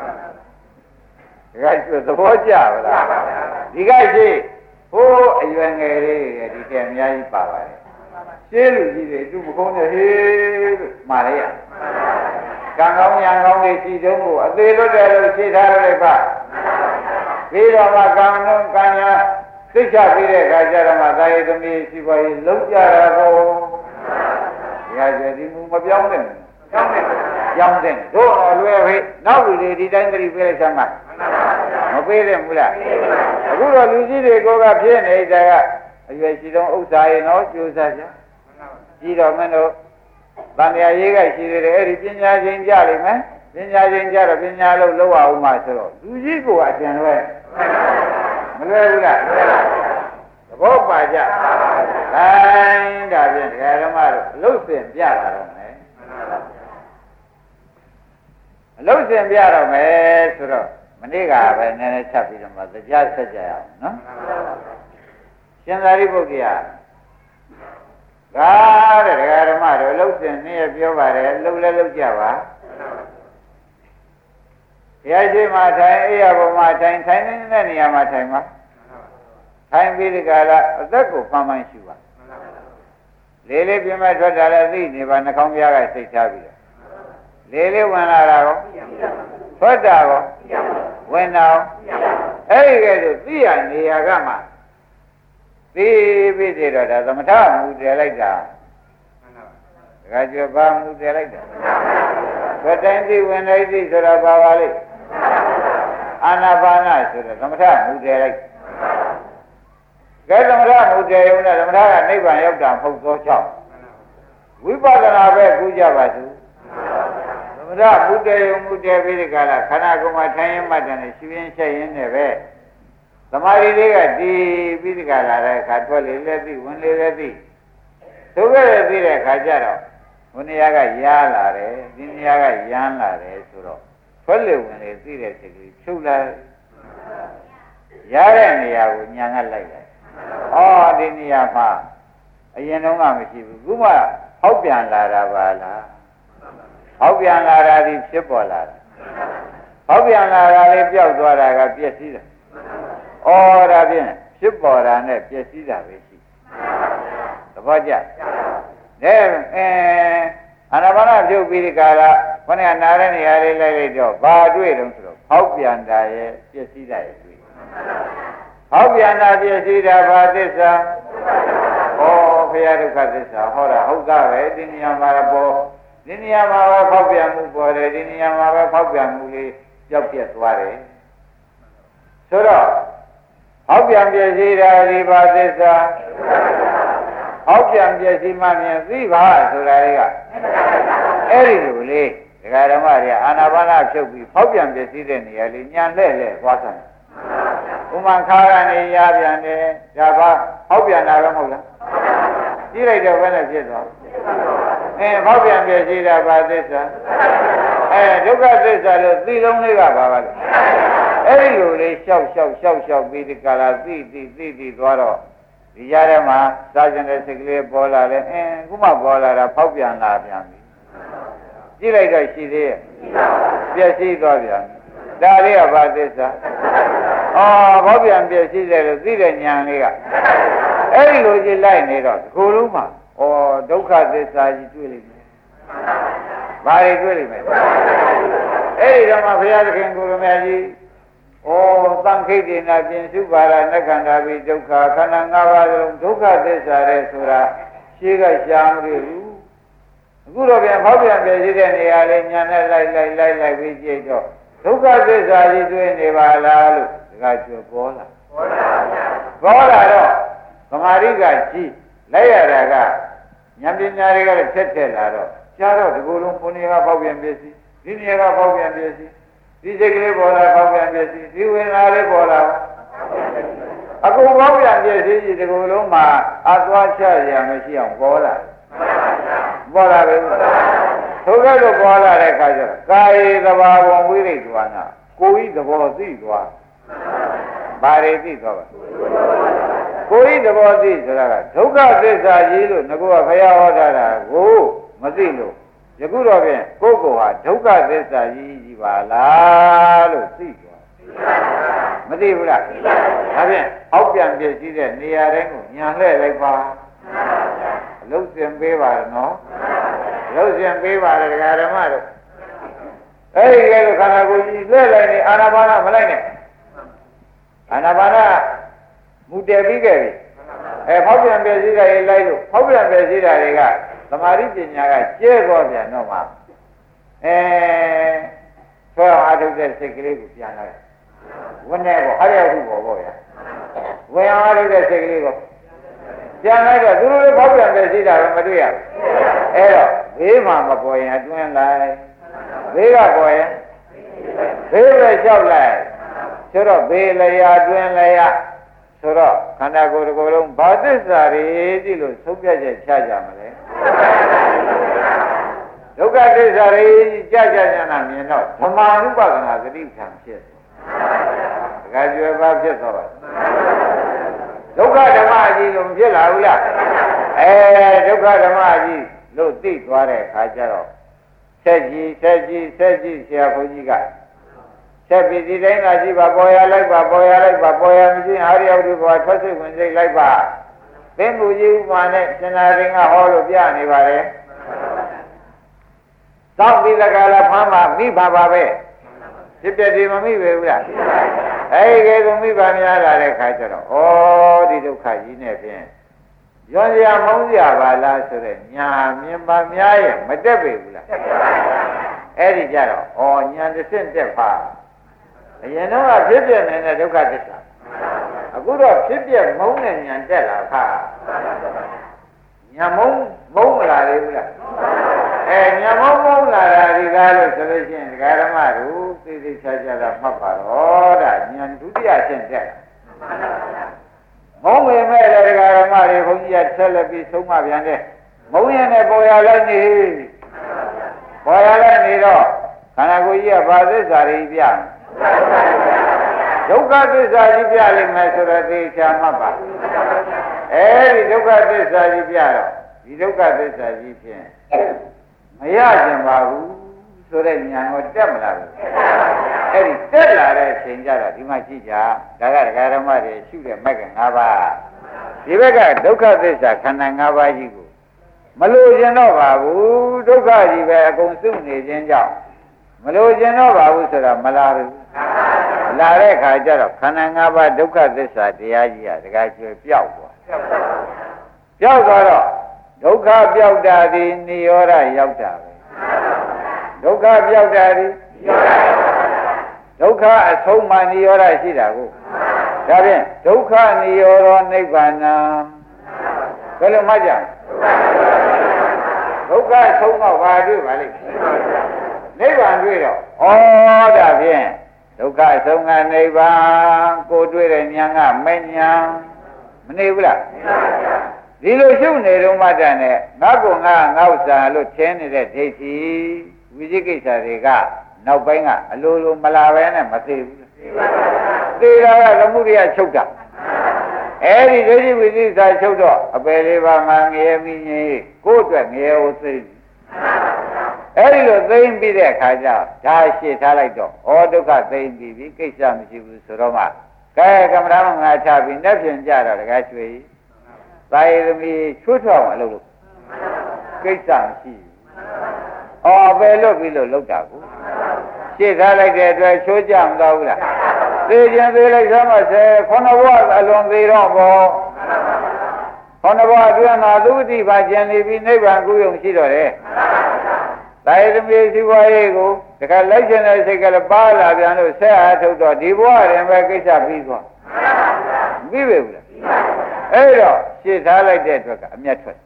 ဒီကကျွသဘောကျပါလားဒီကရှိဟိုးအရွယ်ငယ်လေးတွေဒီကဲအများကြီးပါပါတယ်ရှင်းလူကြီးတွေသူ့မကုန်းနဲ့ဟေးလို့မှားလိုက်ရကံကောင်းညာကောင်းတွေရှိတုံးကိုအသေးလွတ်တယ်လို့ရှင်းထားလိုက်ပါပြီးတော့မှကံလုံးကံညာသိချပြီးတဲ့အခါကျတော့မှသာယသမီးရှိပါရေးလုံးကြတာကိုဒီဟာကျဒီမူမပြောင်းတဲ့ပြောင်းတဲ့ပြောင်းတဲ့တို့အလွယ်ဖေးနောက်လူတွေဒီတိုင်းသတိပေးလိုက်စမ်းပါမပေးတယ်ဘူးလားအခုတော့လူကြီးတွေကိုကဖြစ်နေတာကအရွယ်ရှိသောဥစ္စာရေနော်ကြိုးစားကြကြီးတော်မင်းတို့တန်မြာရေးကရှိသေးတယ်အဲ့ဒီပညာရှင်ကြလိမ့်မယ်ပညာရှင်ကြတော့ပညာလို့လောက်အောင်မှဆိုတော့လူကြီးကအကျဉ်းလွဲမလွယ်ဘူးလားသဘောပါကြတိုင်းဒါဖြင့်ဒကာဓမ္မတို့အလုတ်စင်ပြလာတော့မယ်အလုတ်စင်ပြတော့မယ်ဆိုတော့မနေ့ကပဲနည်းနည်းချက်ပြီးတော့မှတရားဆက်ကြရအောင်နော်ရှင်သာရိပုတ္တရာကားတဲ့ဒကာဓမ္မတို့အလုတ်စင်နည်းရပြောပါတယ်လှုပ်လဲလှုပ်ကြပါဘုရားရှိခိုးထိုင်အိယာပေါ်မှာထိုင်ထိုင်နေတဲ့နေရာမှာထိုင်ပါထိုင်ပြီးဒီကလာအသက်ကိုပန်းပန်းရှူပါလေးလေးပြင်းမဲ့ထွက်တာလည်းသိနေပါနှာခေါင်းပြားကစိတ်ထားပြီးတော့လေးလေးဝင်လာတာရောထွက်တာရောဝင်တာရောအဲ့ဒီကဲဆိုသိရနေရာကမှသိပြီးသေးတော့ဒါသမထမူတယ်လိုက်တာတခါကျဘာမူတယ်လိုက်တာထွက်တိုင်းသိဝင်တိုင်းသိဆိုတာပါပါလေအာနာပါနဆိုတော့သမထမူတယ်လိုက်ကဲသမထမူတယ်ရုံနဲ့သမထကနိဗ္ဗာန်ရောက်တာမဟုတ်သောကြောင့်ဝိပဿနာပဲကူးကြပါစို့သမထမူတယ်ရုံမူတယ်ပြီးဒီကလာခန္ဓာကိုယ်မှာထိုင်ရင်မှတ်တယ်ရှိရင်ချက်ရင်နဲ့ပဲသမာဓိလေးကတည်ပြီးဒီကလာတဲ့အခါထွက်လေလက်သိဝင်လေလက်သိသို့ကဲ့သိတဲ့အခါကျတော့ဘုနေရာကရားလာတယ်ဒီနေရာကရမ်းလာတယ်ဆိုတော့ထွက်လေဝင်လေသိတဲ့စိတ်ကလေးဖြုတ်လာရတဲ့နေရာကိုညာကလိုက်တယ်။အော်ဒီနေရာမှာအရင်တုန်းကမရှိဘူးခုမှဟောက်ပြန်လာတာပါလား။ဟောက်ပြန်လာတာဒီဖြစ်ပေါ်လာတယ်။ဟောက်ပြန်လာတာလေးပျောက်သွားတာကပျက်စီးတယ်။အော်ဒါဖြင့်ဖြစ်ပေါ်တာနဲ့ပျက်စီးတာပဲရှိ။သဘောကျ။ဒါအဲအာနာပါနပြုတ်ပြီးဒီကလာခொနဲ့နားတဲ့နေရာလေးလိုက်လိုက်တော့ဘာတွေ့တုံးဆိုတော့ဟောက်ပြန်တာရဲ့ပျက်စီးတာရဲ့တွေ့ဟောက်ပြန်တာပျက်စီးတာဘာသစ္စာဩဘုရားဒုက္ခသစ္စာဟောတာဟုတ်တာပဲဒီနေရာမှာပေါ်ဒီနေရာမှာပဲဖောက်ပြန်မှုပေါ်တယ်ဒီနေရာမှာပဲဖောက်ပြန်မှုလေးကြောက်ပြက်သွားတယ်ဆိုတော့ဟောက်ပြန်ပျက်စီးတာဒီဘာသစ္စာဟောက်ပြန်ပျက်စီးမှမြင်သိပါဆိုတာလေးကအဲ့ဒီလိုလေဒကာဓမ္မတွေအာနာပါနဖြုတ်ပြီးဖောက်ပြန်ပျက်စီးတဲ့နေရာလေးညာလှဲ့လှဲ့သွားတယ်ဥမာခါကနေရပြန်တယ်ဒါပါဟောက်ပြန်တာပဲမဟုတ်လားကြည့်လိုက်တော့ဘယ်နဲ့ဖြစ်သွားအဲဟောက်ပြန်ပျက်စီးတာဘာသစ္စာအဲဒုက္ခသစ္စာလို့သိလုံးလေးကဘာပါလဲအဲ့ဒီလိုလေးရှောက်ရှောက်ရှောက်ရှောက်ပြီးဒီကလာသိသိသိသိသွားတော့ဒီကြားထဲမှာစားကျင်တဲ့စိတ်ကလေးပေါ်လာတယ်အင်းခုမှပေါ်လာတာဖောက်ပြန်လာပြန်ပြီကြည့်လိုက်တော့ရှိသေးရဲ့ပျက်စီးသွားပြန်ဒါလေးကဘာသစ္စာအော်ဖောက်ပြန်ပျက်စီးတယ်လို့သိတဲ့ဉာဏ်လေးကအဲ့ဒီလိုကြည့်လိုက်နေတော့ဒီကိုယ်လုံးမှာဩဒုက္ခသစ္စာကြီးတွေ့လိမ့်မယ်ဘာတွေတွေ့လိမ့်မယ်အဲ့ဒီတော့မှဘုရားသခင်ကိုယ်တော်မြတ်ကြီးဩသံခိတ္တိနာပြင်စုပါရနက္ခန္ဓာပိဒုက္ခခန္ဓာ၅ပါးလုံးဒုက္ခသစ္စာတဲ့ဆိုတာရှင်းကရှားမလို့အခုတော့ပြန်ဖောက်ပြန်ပြည့်စည်တဲ့နေရာလေးညာနဲ့လိုက်လိုက်လိုက်လိုက်ပြီးကြည့်တော့ဒုက္ခသစ္စာကြီးတွေ့နေပါလားလို့ဒီကကျွပေါ်လာပေါ်လာပေါ်လာတော့သမာဓိကကြီးလိုက်ရတာကဉာဏ်ပညာတွေကလည်းဖြတ်ထက်လာတော့ကြားတော့ဒီကိုယ်လုံးဘုန်းကြီးကဖောက်ပြန်ပြည့်စည်ဒီနေရာကဖောက်ပြန်ပြည့်စည်ဒီစိတ်ကလေးပေါ်လာဖောက်ပြန်ပြည့်စည်ဒီဝေဒနာလေးပေါ်လာအခုဖောက်ပြန်ပြည့်စည်ဒီကိုယ်လုံးမှာအသွားချရမရှိအောင်ပေါ်လာပေါ်လာပဲထိုကဲ့သို့ပေါ်လာတဲ့အခါကျတော့ကာယေသဘာဝဝိရိတ်သွားနာကိုယ်ဤသဘောသိသွားဘာတွေသိသွားပါကိုယ်ဤသဘောသိဆိုတာကဒုက္ခသစ္စာကြီးလို့ငါကဘုရားဟောတာကိုမသိလို့ယခုတော့ဖြင့်ကိုယ်ကိုယ်ဟာဒုက္ခသစ္စာကြီးကြီးပါလားလို့သိသွားမသိဘူးလားဒါဖြင့်အောက်ပြန်ပြည့်စည်တဲ့နေရာတိုင်းကိုညာလှည့်လိုက်ပါအလုံးစင်ပေးပါနော်လုံးစင်ပေးပါတယ်ဒကာဓမ္မတို့အဲ့ဒီကဲလို့ခန္ဓာကိုယ်ကြီးလှည့်လိုက်နေအာနာပါနမလိုက်နဲ့အာနာပါနမူတည်ပြီးခဲ့ပြီအဲဖောက်ပြန်ပြည့်စည်တာတွေလိုက်လို့ဖောက်ပြန်ပြည့်စည်တာတွေကသမာဓိပညာကကျဲသွားပြန်တော့မှအဲဆွဲအားထုတ်တဲ့စိတ်ကလေးကိုပြန်လာတယ်ဝင်နေပေါ့အရိယဟုပေါ်ပေါ့ဗျာဝင်အားထုတ်တဲ့စိတ်ကလေးကိုပြန်လိုက်တော့သူတို့လည်းဖောက်ပြန်ပြည့်စည်တာပဲမတွေ့ရဘူးအဲ့တော့ဘေးမှာမပေါ်ရင်အတွင်းလိုက်ဘေးကပေါ်ရင်ဘေးပဲလျှောက်လိုက်ဆိုတော့ဘေးလျာအတွင်းလျာဆိုတော့ခန္ဓာကိုယ်တစ်ခုလုံးဘာသစ္စာတွေကြည့်လို့သုံးပြချက်ချကြမလဲဒုက္ခသစ္စာတွေကြကြကြနာမြင်တော့ဓမ္မာနုပါဒနာသတိခံဖြစ်တခါကျွယ်ပါဖြစ်သွားပါဒုက္ခဓမ္မကြီးလို့မဖြစ်လာဘူးလားအဲဒုက္ခဓမ္မကြီးလို့သိသွားတဲ့အခါကျတော့ဆက်ကြီးဆက်ကြီးဆက်ကြီးဆရာဘုန်းကြီးကဆက်ပြီးဒီတိုင်းသာရှိပါပေါ်ရလိုက်ပါပေါ်ရလိုက်ပါပေါ်ရမရှိဟာရရောက်ဒီဘဝထွက်စိတ်ဝင်စိတ်လိုက်ပါသင်္ကူကြီးဥမာနဲ့ရှင်သာရင်ကဟောလို့ပြနေပါလေသောက်ပြီးတကလားဖမ်းပါမိပါပါပဲဖြစ်ပြဒီမမိပဲဘူးလားအဲဒီကဲကမိပါများလာတဲ့ခါကျတော့ဩဒီဒုက္ခကြီးနဲ့ဖြင့်ရွံ့ရမုန်းရပါလားဆိုတဲ့ညာမြင်ပါများရဲ့မတက်ပေဘူးလားအဲ့ဒီကြတော့ဩညာတစ်ဆင့်တက်ပါအရင်တော့ဖြစ်ပြနေတဲ့ဒုက္ခသစ္စာအခုတော့ဖြစ်ပြမုန်းတဲ့ညာတက်လာခါညာမုန်းမုန်းမလာသေးဘူးလားအဲညာမုန်းမုန်းလာတာဒီကားလို့ဆိုလို့ရှိရင်ဒကာဓမ္မတို့သိသိချာချာတော့မှတ်ပါတော့ဒါညာဒုတိယဆင့်တက်မုန်းဝင်မဲ့လေဒကာဓမ္မတွေဘုန်းကြီးကဆက်လက်ပြီးဆုံးမပြန်တဲ့မုန်းရင်လည်းပေါ်ရလိုက်နေပေါ်ရလိုက်နေတော့ခန္ဓာကိုယ်ကြီးကဘာသစ္စာတွေပြဒုက္ခသစ္စာကြီးပြလိမ့်မယ်ဆိုတော့သိချာမှတ်ပါအဲဒီဒုက္ခသစ္စာကြီးပြတော့ဒီဒုက္ခသစ္စာကြီးဖြင့်မရကျင်ပါဘူးဆိုတဲ့ဉာဏ်ကိုတက်မလာဘူးအဲ့ဒီတက်လာတဲ့အချိန်ကျတော့ဒီမှာရှိကြဒါကဒကာဓမ္မတွေရှုတဲ့မဂ္ဂင်၅ပါးဒီဘက်ကဒုက္ခသစ္စာခန္ဓာ၅ပါးကြီးကိုမလို့ကျင်တော့ပါဘူးဒုက္ခကြီးပဲအကုန်စုနေခြင်းကြောင့်မလို့ကျင်တော့ပါဘူးဆိုတာမလားဘူးလာတဲ့ခါကျတော့ခန္ဓာ၅ပါးဒုက္ခသစ္စာတရားကြီးကဒကာကျွေပျောက်သွားပျောက်သွားတော့ဒုက္ခပျောက်တာဒီနိရောဓရောက်တာပဲဒုက္ခပျောက်တာဒီဒုက္ခအဆုံးမှနိရောဓရှိတာကိုဒါဖြင့်ဒုက္ခနိရောဓနိဗ္ဗာန်ဘယ်လိုမှကြဒုက္ခဆုံးတော့ဘာတွေ့ပါလိမ့်နိဗ္ဗာန်တွေ့တော့ဩဒါဖြင့်ဒုက္ခဆုံးကနိဗ္ဗာန်ကိုတွေ့တဲ့ဉာဏ်ကမဲ့ဉာဏ်မနေဘူးလားဒီလိုရှုနေတော့မှတည်းနဲ့ငါ့ကိုငါငါ့ဥစ္စာလို့ထင်းနေတဲ့ဒိဋ္ဌိဝိသိကိစ္စတွေကနောက်ပိုင်းကအလိုလိုမလာပဲနဲ့မသိဘူးသိတာကသမှုရိယချုပ်တာအဲ့ဒီဒိဋ္ဌိဝိသိကိစ္စချုပ်တော့အပယ်လေးပါးမှငရဲမိကြီးကိုယ့်အတွက်ငရဲကိုသိအဲ့ဒီလိုသိမ့်ပြီးတဲ့အခါကျဒါရှင်းထားလိုက်တော့ဩဒုက္ခသိမ့်ပြီးပြီကိစ္စမရှိဘူးဆိုတော့မှကဲကမ္မဋ္ဌာန်းငါချပြီးနဲ့ပြင်ကြတော့တကားရွှေသာယသမီးချွတ်ထောင်အလုပ်လို့ကိစ္စမရှိဘူး။အော်ပဲလို့ပြီးလို့လောက်တာကိုရှင်းထားလိုက်တဲ့အတွက်ချိုးကြမတော့ဘူးလား။သေခြင်းသေးလိုက်သမ်းမဆဲခုနဘဝအလွန်သေးတော့ဘောခုနဘဝအတွင်းမှာသုတိပါကျင်နေပြီးနိဗ္ဗာန်ကူးရုံရှိတော့တယ်။သာယသမီးစီဝါရေးကိုတခါလိုက်ကျင်တဲ့စိတ်ကလည်းပါလာပြန်လို့ဆက်အားထုတ်တော့ဒီဘဝရင်ပဲကိစ္စပြီးသွား။ပြီးပြီဘူးလား။အဲ့တော့ရှင်းထားလိုက်တဲ့အတွက်ကအမျက်ထွက်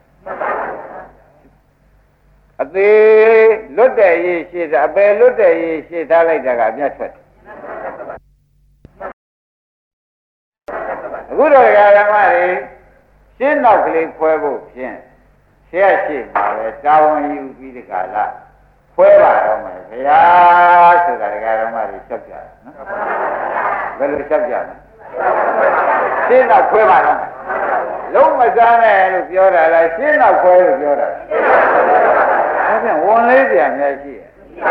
အသေးလွတ်တဲ့ရေးရှင်းတာအပယ်လွတ်တဲ့ရေးရှင်းထားလိုက်တာကအမျက်ထွက်အခုတော့ဓမ္မတွေရှင်းနောက်ကလေးခွဲဖို့ဖြင့်ဆရာရှိမှာပဲတာဝန်ယူပြီးဒီကလာခွဲပါတော့မယ်ဘုရားဆိုတာဓမ္မတွေချက်ကြတယ်နော်ဘယ်လိုချက်ကြလဲရှင်းနောက်ခွဲပါတော့လုံးမစားနဲ့လို့ပြောတာလားရှင်းနောက်ခွဲလို့ပြောတာအဲ့ဒါဝန်လေးပြန်များရှိရဲ့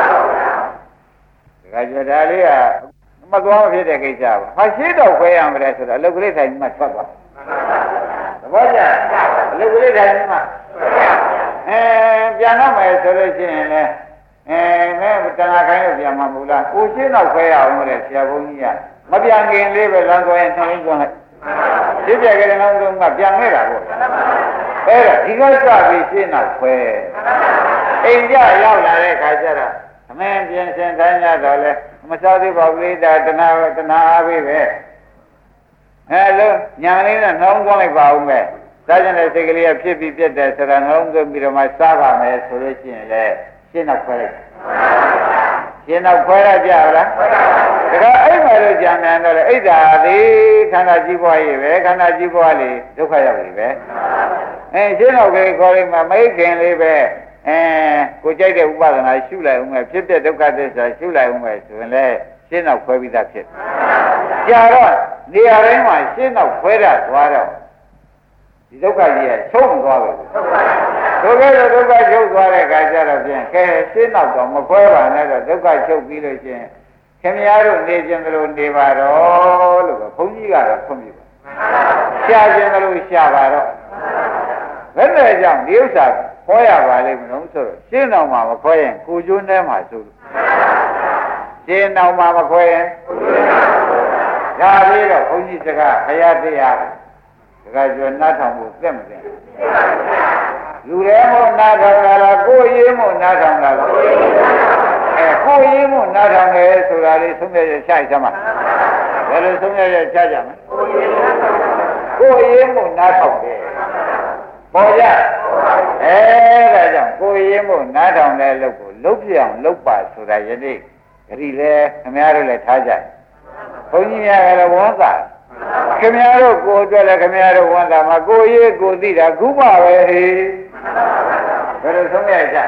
ဒါကြဒါလေးကမသွားမဖြစ်တဲ့ကိစ္စပါဟာရှင်းတော့ခွဲရမှာလဲဆိုတော့အလုတ်ကလေးထိုင်မှထွက်သွားသဘောကျအလုတ်ကလေးထိုင်မှအဲပြန်တော့မယ်ဆိုလို့ရှိရင်လည်းအဲမဲတဏှာခိုင်းလို့ပြန်မှာမဟုတ်လားကိုရှင်းတော့ခွဲရအောင်တဲ့ဆရာဘုန်းကြီးကမပြန်ခင်လေးပဲလမ်းသွားရင်ထိုင်သွားလိုက်ရှင်းပြကြတဲ့နောက်ဆုံးကပြန်ခဲ့တာပေါ့အဲ့ဒါဒီကစပြီးရှင်းတော့ခွဲအိမ်ကြရောက်လာတဲ့ခါကျတော့အမင်းပြင်ဆင်တိုင်းရတော့လေမစားသေးပါဘူးလေဒါတဏှာတဏှာအားပဲပဲအဲလိုညာလေးနဲ့နှောင်းသွားလိုက်ပါဦးမယ်စားကြတဲ့စိတ်ကလေးကဖြစ်ပြီးပြတ်တယ်ဆိုတာနှောင်းသွင်းပြီးတော့မှစားပါမယ်ဆိုလို့ရှိရင်လေရှင်းတော့ခွဲလိုက်ရှင်းတော့ခွဲရကြလားဒါကအဲ့မှာလို့ကြံမြန်တော့လေအိဒါလေးခန္ဓာကြီးပွားရေးပဲခန္ဓာကြီးပွားလေဒုက္ခရောက်ပြီပဲအဲရှင်းတော့ကလေးခေါ်လိုက်မှမိခင်လေးပဲအဲကိုကြိုက်တဲ့ဥပဒနာရှုလိုက်ဦးမယ်ဖြစ်တဲ့ဒုက္ခသစ္စာရှုလိုက်ဦးမယ်ဆိုရင်လေရှင်းတော့ခွဲပြီးသားဖြစ်ကြာတော့နေရာတိုင်းမှာရှင်းတော့ခွဲတာသွားတော့ဒီဒုက္ခကြီးကချုပ်သွားပဲဒုက္ခတော့ဒုက္ခချုပ်သွားတဲ့အခါကျတော့ပြန်ကဲရှင်းတော့တော့မခွဲပါနဲ့တော့ဒုက္ခချုပ်ပြီးလို့ချင်းခင်ဗျားတို့နေခြင်းလို့နေပါတော့လို့ဘုန်းကြီးကတော့ဖွင့်ပြပါရှားခြင်းလို့ရှားပါတော့ဘယ်နဲ့ကြောင့်ဒီဥစ္စာခွဲရပါလိမ့်မလို့ဆိုတော့ရှင်းတော့မှမခွဲရင်ကိုကျွန်းထဲမှာဆိုလို့ရှင်းတော့မှမခွဲရင်ဒါပြီးတော့ဘုန်းကြီးစကားဘုရားတရားစကားကျွနားထောင်ဖို့သက်မသက်လူရဲမို့နားထောင်လာလားကိုယ်ရေးမို့နားထောင်လာလားအဲကိုရင်းမှုနားထောင်တယ်ဆိုတာလေးသုံးရရချရမှာဘယ်လိုသုံးရရချကြမလဲကိုရင်းမှုနားထောင်တယ်ပေါ်ကြအဲဒါကြောင့်ကိုရင်းမှုနားထောင်တဲ့လုပ်ကိုလုပ်ပြအောင်လုပ်ပါဆိုတာယနေ့ဂရီလဲခင်ဗျားတို့လည်းထားကြဘုန်းကြီးများကလည်းဝန်းသာခင်ဗျားတို့ကိုအတွက်လည်းခင်ဗျားတို့ဝန်းသာမှာကိုရေးကိုသိတာခုမှပဲဟေးဘယ်လိုဆုံးရကြ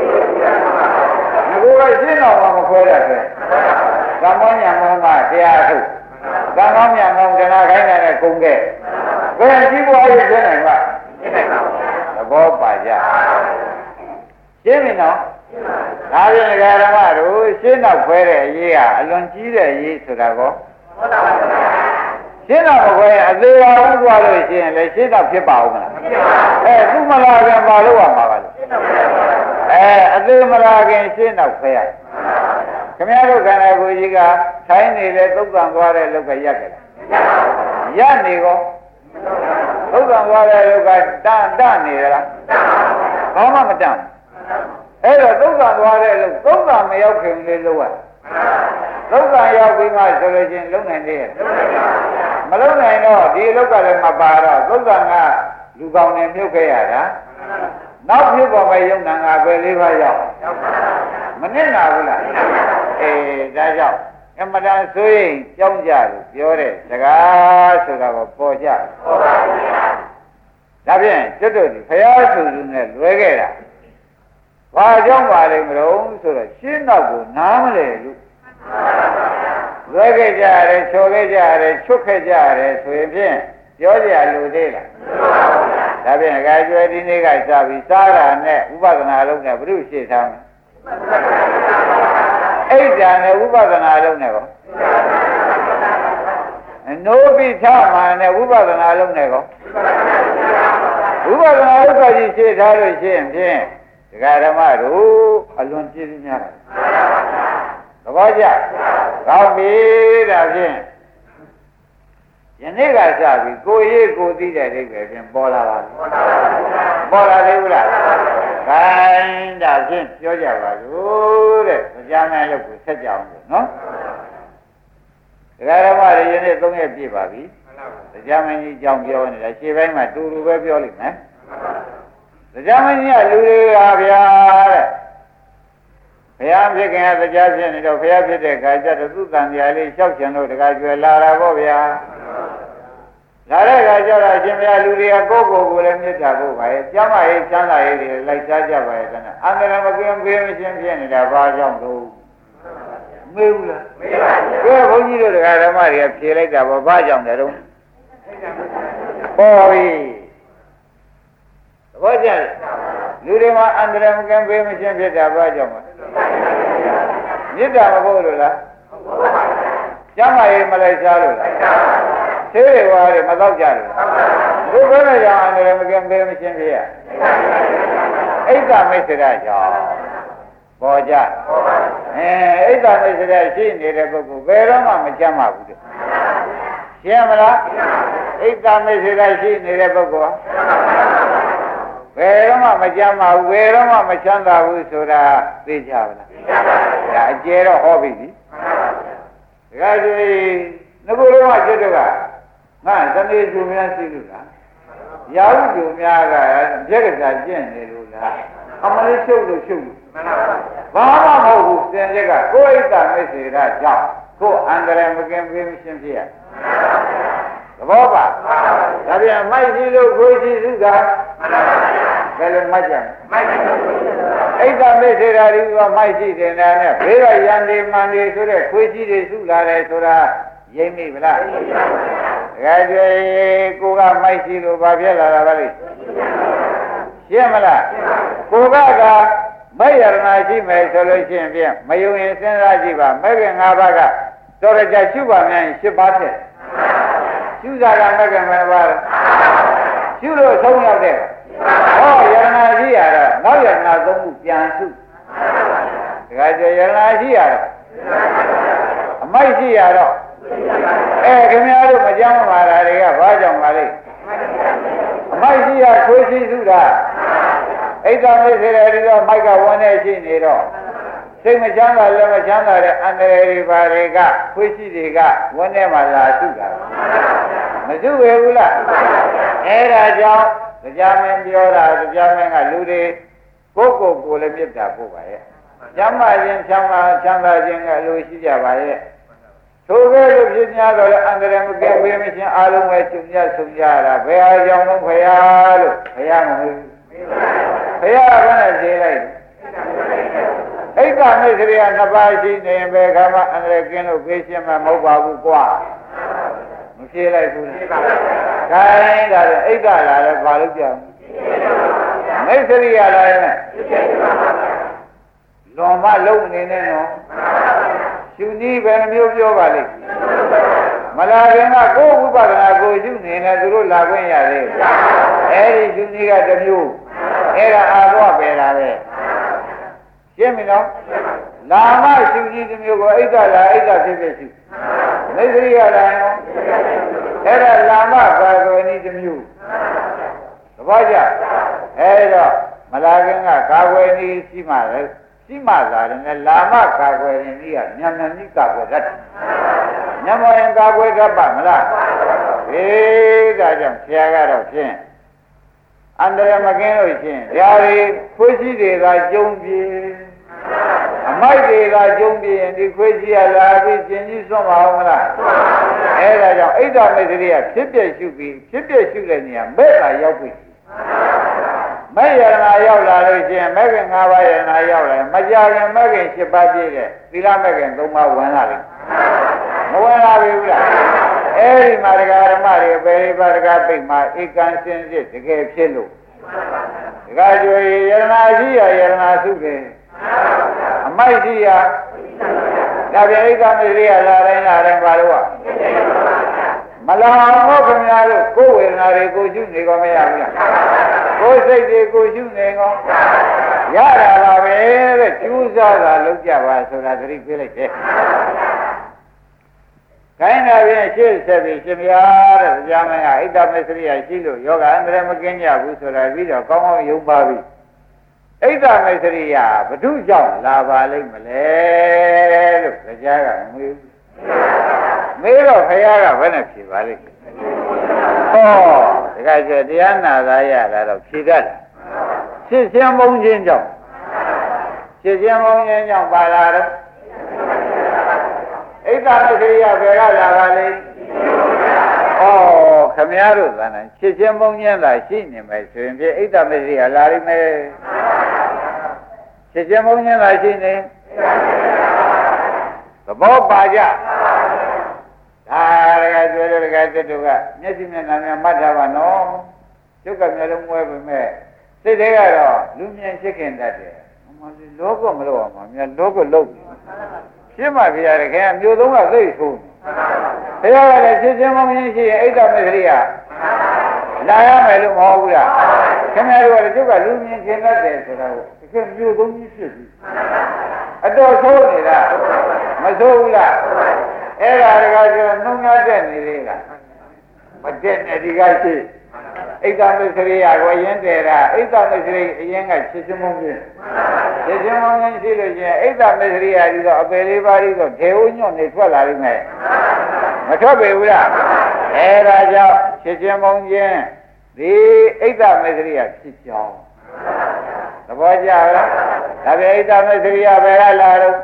ငါကရှင်းတော့မှမခွဲရခဲ့ကမ္မောညာမောမှာတရားထုတ်ကံကောင်းညာကောင်းကနာခိုင်းတဲ့ကုံကဲဘယ်ကြီးပွားရေးရှင်းနိုင်မှာရှင်းနိုင်ပါဘူးသဘောပါကြရှင်းပြီနော်ဒါပြန်ဓမ္မတို့ရှင်းတော့ခွဲတဲ့အရေးကအလွန်ကြီးတဲ့အရေးဆိုတာကောရှင်းတော့မခွဲအသေးပါဘူးသွားလို့ရှင်းရင်လည်းရှင်းတော့ဖြစ်ပါဦးမလားအဲသူမလာခင်ပါလို့ရမှာပါလေအဲအသေးမလာခင်ရှင်းတော့ခွဲရခင်ဗျားတို့ခန္ဓာကိုယ်ကြီးကထိုင်းနေလေသုတ်တန်သွားတဲ့လောက်ကရက်ကြတယ်ရက်နေကောသုတ်တန်သွားတဲ့လောက်ကတန်တန်နေလားဘာမှမတန်အဲ့တော့သုတ်တန်သွားတဲ့လောက်သုတ်တန်မရောက်ခင်လေးလို့ရသုတ်တန်ရောက်ပြီးမှဆိုလို့ချင်းလုံနိုင်သေးရဲ့မလုံနိုင်တော့ဒီလောက်ကလည်းမပါတော့သုတ်တန်ကလူကောင်းနေမြုပ်ခဲ့ရတာနောက်ဖြစ်ပေါ်မဲ့ယုံနာငါပဲလေးပါးရောက်မနစ်နာဘူးလားအေးဒါကြောင့်အမတန်ဆိုရင်ကြောင်းကြလို့ပြောတဲ့စကားဆိုတာကိုပေါ်ကြပေါ်ပါဘူးဒါဖြင့်ကျွတ်တို့ဒီဖရာဆူဆူနဲ့လွဲခဲ့တာဘာကြောင့်ပါလဲမလို့ဆိုတော့ရှင်းတော့ကိုနားမလဲလို့လွဲခဲ့ကြရတယ်ချော်ခဲ့ကြရတယ်ချွတ်ခဲ့ကြရတယ်ဆိုရင်ဖြင့်ပြောကြလို့သေးလားဒါဖြင့်အကကျွဲဒီနေ့ကစပြီးစားတာနဲ့ဥပဒနာလုံးနဲ့ဘုရုရှိထားမယ်အိဋ္ဌာနဲ့ဥပဒနာလုံးနဲ့ကောနိုးပြီးထားမှနဲ့ဥပဒနာလုံးနဲ့ကောဥပဒနာဥပ္ပကြီးရှိထားလို့ရှိရင်ဖြင့်ဒကာဓမ္မတို့အလွန်ပြည့်စုံများတယ်သဘောကျကောင်းပြီဒါဖြင့်ယနေ့ကစပြီးကိုရေးကိုသိတဲ့အိဗယ်ဖြင့်ပေါ်လာပါပြီပေါ်လာသေးဘူးလားခိုင်းဒါဖြင့်ပြောကြပါလို့တဲ့ကြားမဲ့လို့ကိုဆက်ကြအောင်နော်ဒကာဓမ္မတွေယနေ့သုံးရက်ပြည့်ပါပြီကြားမင်းကြီးကြောင်ပြောနေတာရှေ့ပိုင်းမှာတူတူပဲပြောလိမ့်မယ်ကြားမင်းကြီးကလူတွေကဗျာတဲ့ဘုရားဖြစ်ခင်ကကြားဖြစ်နေတော့ဘုရားဖြစ်တဲ့ခါကျတော့သူ့တန်တရားလေးလျှောက်ချင်လို့တခါကျွယ်လာတာပေါ့ဗျာလာတဲ့ခါကျတော့အရှင်ဘုရားလူတွေကကိုယ့်ကိုယ်ကိုလည်းမြတ်တာဖို့ပါရဲ့ကျမ်းမာရေးချမ်းသာရေးတွေလိုက်စားကြပါရဲ့ကနဲ့အန္တရာယ်မကင်းဘေးမရှင်းဖြစ်နေတာဘာကြောင့်လို့မေးဘူးလားမေးပါဘူးဘုန်းကြီးတို့တရားဓမ္မတွေကဖြေလိုက်တာပေါ့ဘာကြောင့်လဲတော့ပေါ်ပြီသဘောကျတယ်လူတွေမှာအန္တရာယ်မကင်းဘေးမရှင်းဖြစ်တာဘာကြောင့်လဲမြတ်တာမဟုတ်လို့လားကျမ်းမာရေးမလိုက်စားလို့လားသေးတယ်ဝါတွေမတော့ကြလို့ဘုရားကြောင့်အန္တရာယ်မကင်းဘေးမရှင်းဖြစ်ရအိက္ခမိစ္ဆရာကြောင့်ပေါ်ကြအဲအိက္ခမိစ္ဆရာရှိနေတဲ့ပုဂ္ဂိုလ်ဘယ်တော့မှမကြမ်းပါဘူးတဲ့ရှင်းမလားအိက္ခမိစ္ဆရာရှိနေတဲ့ပုဂ္ဂိုလ်ဘယ်တော့မှမကြမ်းပါဘူးဘယ်တော့မှမချမ်းသာဘူးဆိုတာသိကြပါလားသိကြပါဘူးဒါအကျယ်တော့ဟောပြီဒီကကြီးငါတို့ကကျွတ်တော့ကငါသနေကျူများရှိလို့လားရာဟုကျူများကပြက်ကစားကျင့်နေလို့လားအမလေးရှုပ်လို့ရှုပ်လို့မှန်ပါဘာမှမဟုတ်ဘူးသင်ချက်ကကိုယ်ဣဒ္ဓမိစ္ဆေရကြောင့်ကိုယ်အန္တရာယ်မကင်းဘေးမရှင်းဖြစ်ရသဘောပါဒါပြန်မိုက်ရှိလို့ကိုယ်ရှိစုကဘယ်လိုမှတ်ကြမလဲဣဒ္ဓမိစ္ဆေရဒီကမိုက်ရှိတယ်နဲ့ဘေးကရန်ဒီမန်ဒီဆိုတဲ့ခွေးကြီးတွေစုလာတယ်ဆိုတာရိမ့်မိဗလားတကယ်ကြွေကိုကမိုက်ရှိလို့ဘာဖြစ်လာတာပါလဲရှင်းမလားကိုကကမေယရဏရှိမယ်ဆိုလို့ရှိရင်ဖြင့်မယုံရင်စဉ်းစားကြည့်ပါမဲ့ခင်၅ပါးကတော်ရကြရှုပါများရင်၈ပါးဖြစ်ရှုစားကမဲ့ခင်၅ပါးရှုလို့ဆုံးရောက်တဲ့ဟောယရဏရှိရတော့နောက်ယရဏသုံးခုပြန်ရှုတကယ်ကြွေယရဏရှိရတော့အမိုက်ရှိရတော့အဲခင်ဗျားတို့မကြမ်းပါလားတွေကဘာကြောင့်ပါလဲအမိုက်ရှိရခွေးရှိစုတာဣဒ္ဓမိစ္ဆေရဒီတော့မိုက်ကဝန်းနေရှိနေတော့စိတ်မချမ်းသာလည်းမချမ်းသာတဲ့အန္တရာယ်တွေဘာတွေကခွေးရှိတွေကဝန်းထဲမှာလာစုတာမစုပဲဘူးလားအဲ့ဒါကြောင့်တရားမင်းပြောတာတရားမင်းကလူတွေကိုယ်ကိုယ်ကိုလည်းမြတ်တာပို့ပါရဲ့ကျမ်းမာခြင်းချမ်းသာချမ်းသာခြင်းကအလိုရှိကြပါရဲ့သို့ကဲ့သို့ဖြစ်များတော့လည်းအန္တရာယ်မကင်းဘေးမချင်းအားလုံးပဲချုပ်ညဆုံးကြတာဘယ်အားကြောင့်လုံးဖရာလို့ဖရာမဟုတ်ဘူးဖရာကလည်းရှင်းလိုက်အိက္ခမေစရိယနှစ်ပါးရှိနေဘယ်ခါမှအန္တရာယ်ကင်းလို့ဘေးရှင်းမှာမဟုတ်ပါဘူးကွာမဖြေလိုက်ဘူးလားခိုင်းတာလေအိက္ခလာလည်းဘာလို့ကြောက်မေစရိယလာရင်လွန်မလုံးနေနဲ့နော်ရှင်ကြီးဘယ်နှမျိုးပြောပါလိမ့်မလာခင်ကကိုယ်ဝိပဿနာကိုရှုနေတယ်သူတို့လာခွင့်ရသေးအဲ့ဒီရှင်ကြီးကတစ်မျိုးအဲ့ဒါအာတော့ပဲလာပဲရှင်းပြီနော်လာမရှင်ကြီးတစ်မျိုးကိုအိတ်ကလာအိတ်ကဖြစ်ဖြစ်ရှုမေစရိယလာရောအဲ့ဒါလာမကာကွယ်နည်းတစ်မျိုးသဘောကျအဲ့တော့မလာခင်ကကာကွယ်နည်းရှိမှလည်းရှိမှသာတယ်လာမကာကွယ်ရင်ကြီးကညံညံကြီးကာကွယ်တတ်တယ်ညံမရင်ကာကွယ်တတ်ပါမလားအေးဒါကြောင့်ဆရာကတော့ဖြင့်အန္တရာယ်မကင်းလို့ရှင်ဓာရီခွေးကြီးတွေကကျုံပြေအမိုက်တွေကကျုံပြေရင်ဒီခွေးကြီးကလာပြီးကျင်ကြီးစွန့်မအောင်မလားအဲဒါကြောင့်အိဋ္ဌမေတ္တရိယဖြစ်ပြရှုပြီးဖြစ်ပြရှုတဲ့နေရာမဲ့တာရောက်ပြီမဲ့ယရနာရောက်လာလို့ရှိရင်မဲ့ခင်၅ပါးယရနာရောက်လာမကြခင်မဲ့ခင်၈ပါးပြည့်တဲ့သီလမဲ့ခင်၃ပါးဝင်လာတယ်မဝင်လာဘူးလားအဲဒီမှာတရားဓမ္မတွေပဲရိပါဒကပိတ်မှာဧကံစင်စစ်တကယ်ဖြစ်လို့တရားကျွေယရနာရှိရယရနာစုတယ်အမိုက်ရှိရဒါပြန်ဧကမေရိယလာတိုင်းလာတိုင်းပါလို့မလာတော့ခင်ဗျားတို့ကိုယ်ဝေဒနာတွေကိုရှုနေကောမရဘူးလားကိုယ်စိတ်တွေကိုရှုနေကောရတာပါပဲတဲ့ကျူးစားတာလုပ်ကြပါဆိုတာသတိပေးလိုက်တယ်ခိုင်းတာပြင်ရှင်းဆက်ပြီးရှင်ဗျာတဲ့တရားမင်းကဣဒ္ဓမေစရိယရှိလို့ယောဂအန္တရာယ်မကင်းကြဘူးဆိုတာပြီးတော့ကောင်းကောင်းယုံပါပြီဣဒ္ဓမေစရိယဘု து ကြောင့်လာပါလိမ့်မလဲလို့တရားကမမေးဘူးမေးတော့ခရီးကဘယ်နဲ့ဖြေပါလိမ့်ဟောတခါကျတရားနာသာရတာတော့ဖြေတတ်တာဖြစ်ခြင်းမုန်းခြင်းကြောင့်ဖြစ်ခြင်းမုန်းခြင်းကြောင့်ပါလာတော့ဣဒ္ဓမေစရိယဘယ်ကလာပါလိမ့်ဩခမည်းတော်ကလည်းဖြစ်ခြင်းမုန်းခြင်းသာရှိနေမယ်ဆိုရင်ဖြင့်ဣဒ္ဓမေစရိယလာလိမ့်မယ်ဖြစ်ခြင်းမုန်းခြင်းသာရှိနေသဘောပါကြဒါရကကျွဲရကတက်တူကမျက်စိမျက်နှာများမှတ်ထားပါနော်ကျုပ်ကမျိုးလုံးမွဲပေမဲ့စိတ်တွေကတော့လူမြင်ဖြစ်ခင်တတ်တယ်မမလောကမလို့အောင်မြတ်လောကလုံးရှင်းပါဗျာတကယ်မျိုးသုံးကသိဆိုးဘုရားကလည်းဖြစ်ခြင်းမမြင်ရှိရင်ဣဒ္ဓမေစရိယလာရမယ်လို့မဟုတ်ဘူးလားခင်ဗျားတို့ကကျုပ်ကလူမြင်ခင်တတ်တယ်ဆိုတော့တကယ်မျိုးသုံးကြီးဖြစ်ပြီအတော်ဆိုးနေတာမဆိုးဘူးလားအဲ့ဒါတကယ်ဆိုနှုံရတဲ့နေလေးလားမတက်နဲ့ဒီကရှိဣဒ္ဓမေစရိယကိုရင်းတယ်တာဣဒ္ဓမေစရိယအရင်ကဖြစ်ချင်းမုန်းခြင်းဖြစ်ချင်းမုန်းခြင်းရှိလို့ချင်းဣဒ္ဓမေစရိယပြီးတော့အပေလေးပါးပြီးတော့ဒေဝညွန့်နေထွက်လာလိမ့်မယ်မထွက်ပေဘူးလားအဲ့ဒါကြောင့်ဖြစ်ချင်းမုန်းခြင်းဒီဣဒ္ဓမေစရိယဖြစ်ကြောင်းသဘောကျလားဒါပေဣဒ္ဓမေစရိယဘယ်ကလာတော့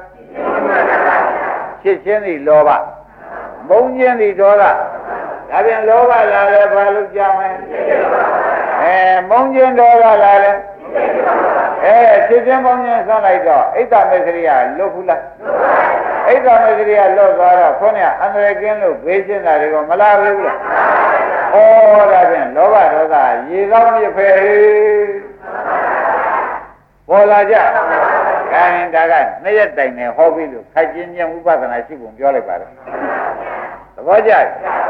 ဖြစ်ခြင်းဒီလောဘမုန်းခြင်းဒီဒေါသဒါပြန်လောဘလာလဲဘာလို့ကြောင်းလဲအဲမုန်းခြင်းဒေါသလာလဲအဲဖြစ်ခြင်းမုန်းခြင်းဆွမ်းလိုက်တော့ဣဒ္ဓမေစရိယလွတ်ဘူးလားဣဒ္ဓမေစရိယလွတ်သွားတော့ခေါင်းကအန္တရာယ်ကင်းလို့ဘေးရှင်းတာတွေကမလာဘူးလားဩဒါပြန်လောဘဒေါသရေကောင်းမြစ်ဖယ်ပေါ်လာကြခိုင်းဒါကနှစ်ရက်တိုင်နဲ့ဟောပြီးလို့ခိုက်ချင်းချင်းဥပဒနာရှိပုံပြောလိုက်ပါတော့သဘောကျ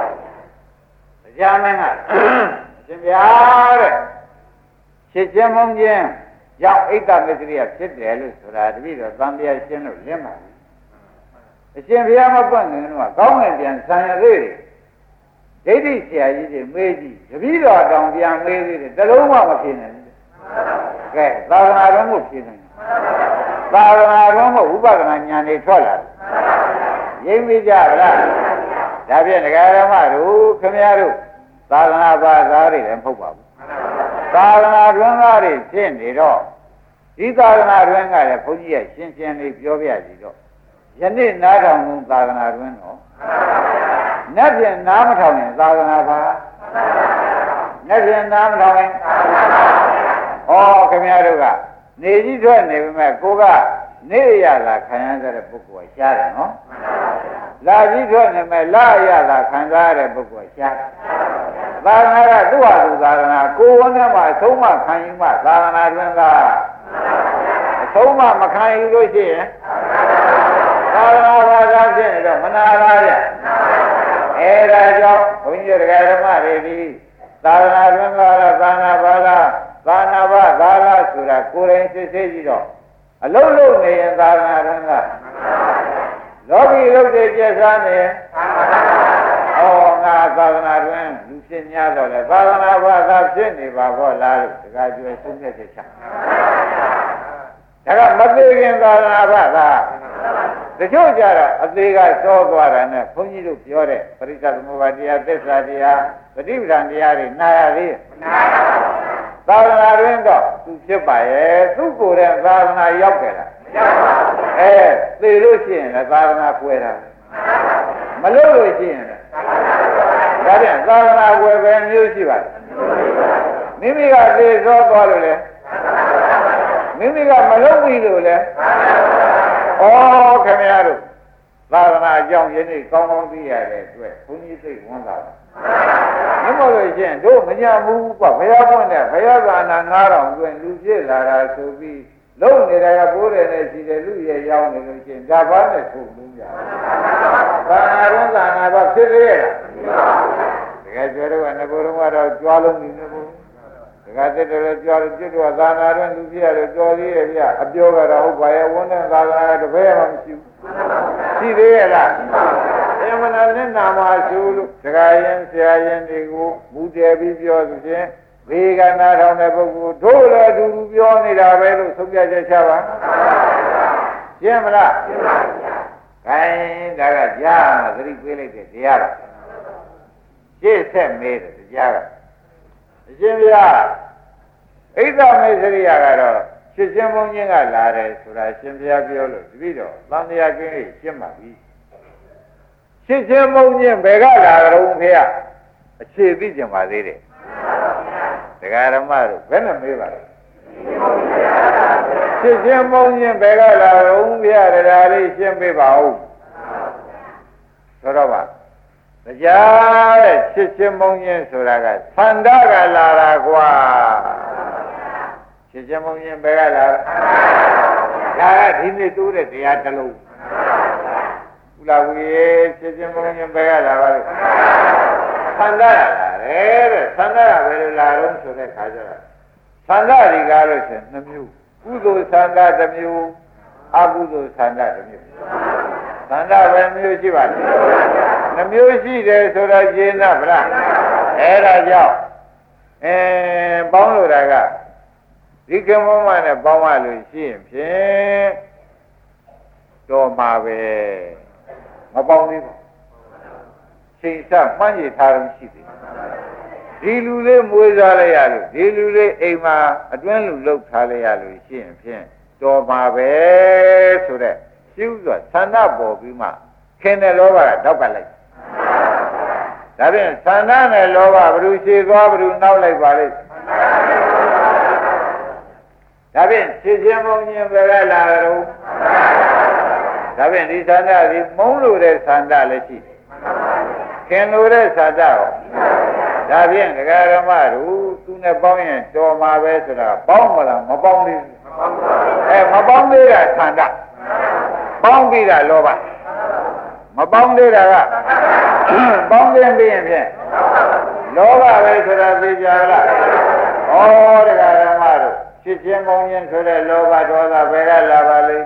တရားမင်းကရှင်ဗျာတဲ့ဖြစ်ခြင်းမုန်းခြင်းကြောင့်ဣဒ္ဓမေစရိယဖြစ်တယ်လို့ဆိုတာတပည့်တော်သံဃာရှင်းလို့လင်းပါပြီအရှင်ဘုရားမပွင့်ခင်တော့ကောင်းငင်ပြန်ဆံရသေးတယ်ဒိဋ္ဌိဆရာကြီးတွေမေးကြည့်တပည့်တော်တောင်ပြန်မေးသေးတယ်တလုံးမှမဖြစ်နိုင်ဘူးကဲသာသနာတော်ကိုဖြစ်နိုင်တယ်သာသနာတော်မှာဥပဒနာဉာဏ်တွေထွက်လာရိပ်မိကြဗလားဒါဖြင့်ဒကာဓမ္မတို့ခင်ဗျားတို့သာသနာ့ဘာသာတွေလည်းမဟုတ်ပါဘူးသာသနာတွင်သားတွေဖြစ်နေတော့ဒီသာသနာတွင်ကလည်းဘုန်းကြီးကရှင်းရှင်းလေးပြောပြစီတော့ယနေ့နားထောင်ကုန်သာသနာတွင်တော့နတ်ပြန်နားမထောင်ရင်သာသနာဘာနတ်ပြန်နားမထောင်ရင်ဩခင်ဗျားတို့ကနေကြီးထွက်နေပေမဲ့ကိုကနေရတာခံရတဲ့ပုဂ္ဂိုလ်ကရှားတယ်နော်လာကြီးထွက်နေမဲ့လာရတာခံစားရတဲ့ပုဂ္ဂိုလ်ကရှားတယ်သာသနာကသူ့ဟာသူသာသနာကိုယ်ဝန်းထဲမှာအဆုံးမခံယူမှသာသနာတွင်သာအဆုံးမမခံယူလို့ရှိရင်သာသနာဘာသာဖြစ်နေတော့မနာပါရဲ့အဲဒါကြောင့်ဘုန်းကြီးတရားဓမ္မတွေဒီသာသနာတွင်သာသာနာဘာသာသာနာဘာသာသာဆိုတာကိုယ်တိုင်စစ်ဆေးကြည့်တော့အလုံးလုံးနေရင်သာသနာတွင်သာလောကီလုတ်တွေကျက်စားနေဩငါသာသနာတွင်လူဖြစ်များတော့လေသာသနာဘာသာဖြစ်နေပါဘောလားလို့တခါကျွဲဆုံးဖြတ်ချက်ချဒါကမသိခင်သာသနာဘာသာတချို့ကြတော့အသေးကစောသွားတာနဲ့ဘုန်းကြီးတို့ပြောတဲ့ပရိစ္ဆေသမုပ္ပါတရားသစ္စာတရားပฏิပဒံတရားတွေနာရသေးမနာပါဘူးသာသနာတွင်တော့သူဖြစ်ပါရဲ့သူ့ကိုယ်တဲ့သာသနာရောက်ကြလားရောက်ပါဘူးအဲသိလို့ရှိရင်လည်းသာသနာကွဲတာမလို့လို့ရှိရင်လည်းဒါပြန်သာသနာကွဲပဲမျိုးရှိပါမိမိကသိသောသွားလို့လေမိမိကမလုံးပြီလို့လေဩခင်ဗျားတို့သာသနာအကြောင်းယနေ့ကောင်းကောင်းသိရတဲ့အတွက်ဘုန်းကြီးစိတ်ဝင်စားတယ်မဟုတ်လို့ရှိရင်တို့မညာဘူးကွာဘုရားပွင့်တဲ့ဘုရားသာနာငါးထောင်တွင်လူဖြစ်လာတာဆိုပြီးလုံးနေတာကပိုးတယ်နဲ့ရှိတယ်လူရဲ့ရောင်းနေလို့ရှိရင်ဒါဘာနဲ့ထုတ်လို့ရသာနာရုံးသာနာဘာဖြစ်သေးရဲ့တကယ်ကျွဲတော့ငကိုယ်တော့ကတော့ကြွားလုံးနေနေဘူးတကယ်တက်တယ်ကြွားလို့ကျွတ်တော့သာနာတွင်လူဖြစ်ရတော့ကြော်သေးရဲ့ဗျအပြောကတော့ဟုတ်ပါရဲ့ဝန်းတဲ့သာနာတပည့်မှမရှိဘူးရှိသေးရဲ့လားအမှန်တရားနဲ့နာမရှိလို့တကယ်ရင်ဆရာရင်တွေကိုမူတည်ပြီးပြောသူချင်းဘေကနာထောင်တဲ့ပုဂ္ဂိုလ်တို့လည်းအတူတူပြောနေတာပဲလို့သုံးပြချက်ချပါရှင်းမလားရှင်းပါဗျာခိုင်းဒါကကြားမှာသတိပေးလိုက်တဲ့တရားပါရှင်းဆက်မေးတယ်တရားကအရှင်ဗျာဣဒ္ဓမေစရိယကတော့ရှင်းရှင်းဘုံချင်းကလာတယ်ဆိုတာရှင်ဗျာပြောလို့တပည့်တော်သံဃာကင်းလေးရှင်းပါပြီရှင်းရှင်းဘုံချင်းဘယ်ကလာကြုံဖေရအခြေသိကြပါသေးတယ်ဒကာဓမ္မတို့ဘယ်နဲ့မေးပါလဲရှင်းရှင်းမုံချင်းဘယ်ကလာတော့ဘုရားတရားလေးရှင်းပေးပါဦးဆိုတော့ပါတရားတဲ့ရှင်းရှင်းမုံချင်းဆိုတာကသန္တာကလာတာကွာရှင်းရှင်းမုံချင်းဘယ်ကလာဒါကဒီနေ့တိုးတဲ့တရားတစ်လုံးဥလာဝီရှင်းရှင်းမုံချင်းဘယ်ကလာပါလဲသန္တာလာတယ်တဲ့သန္တာကဘယ်လိုလာတော့ဆိုတဲ့ခါကျတော့သန္တာတွေကားလို့ဆိုနှမျိုးကုသိုလ်သန္တာတစ်မျိုးအကုသိုလ်သန္တာတစ်မျိုးသန္တာပဲမျိုးရှိပါလားနှမျိုးရှိတယ်ဆိုတော့ရှင်းတာဗလားအဲဒါကြောင့်အဲပေါင်းလို့တာကဒီကမောမနဲ့ပေါင်းရလို့ရှိရင်ဖြင့်တော်မှာပဲမပေါင်းသေးဘူးချိန်ဆမှန်းရထားလို့ရှိသေးဒီလူလေးမွေးစားလိုက်ရလို့ဒီလူလေးအိမ်မှာအတွင်းလူလှုပ်ထားလိုက်ရလို့ရှိရင်ဖြင့်တော်ပါပဲဆိုတဲ့ရှင်းဥစွာသန္တာပေါ်ပြီးမှခင်တဲ့လောဘကတောက်ကလိုက်ဒါဖြင့်သန္တာနဲ့လောဘဘယ်သူရှည်သွားဘယ်သူနောက်လိုက်ပါလိမ့်ဒါဖြင့်ရှင်းရှင်းမုံချင်းပဲလာတော့ဒါဖြင့်ဒီသန္တာဒီမုံလို့တဲ့သန္တာလည်းရှိတယ်ခင်လို့တဲ့သန္တာရောဒါဖြင့်ဒကာရမတို့သူနဲ့ပေါင်းရင်တော်မှာပဲဆိုတာပေါင်းမလားမပေါင်းသေးဘူးအဲမပေါင်းသေးတာသန္တာပေါင်းပြီးတာလောဘမပေါင်းသေးတာကပေါင်းခြင်းပြီးရင်ဖြင့်လောဘပဲဆိုတာသိကြလားဩဒကာရမတို့ချစ်ချင်းပေါင်းခြင်းဆိုတဲ့လောဘဒေါသဘယ်ကလာပါလိမ့်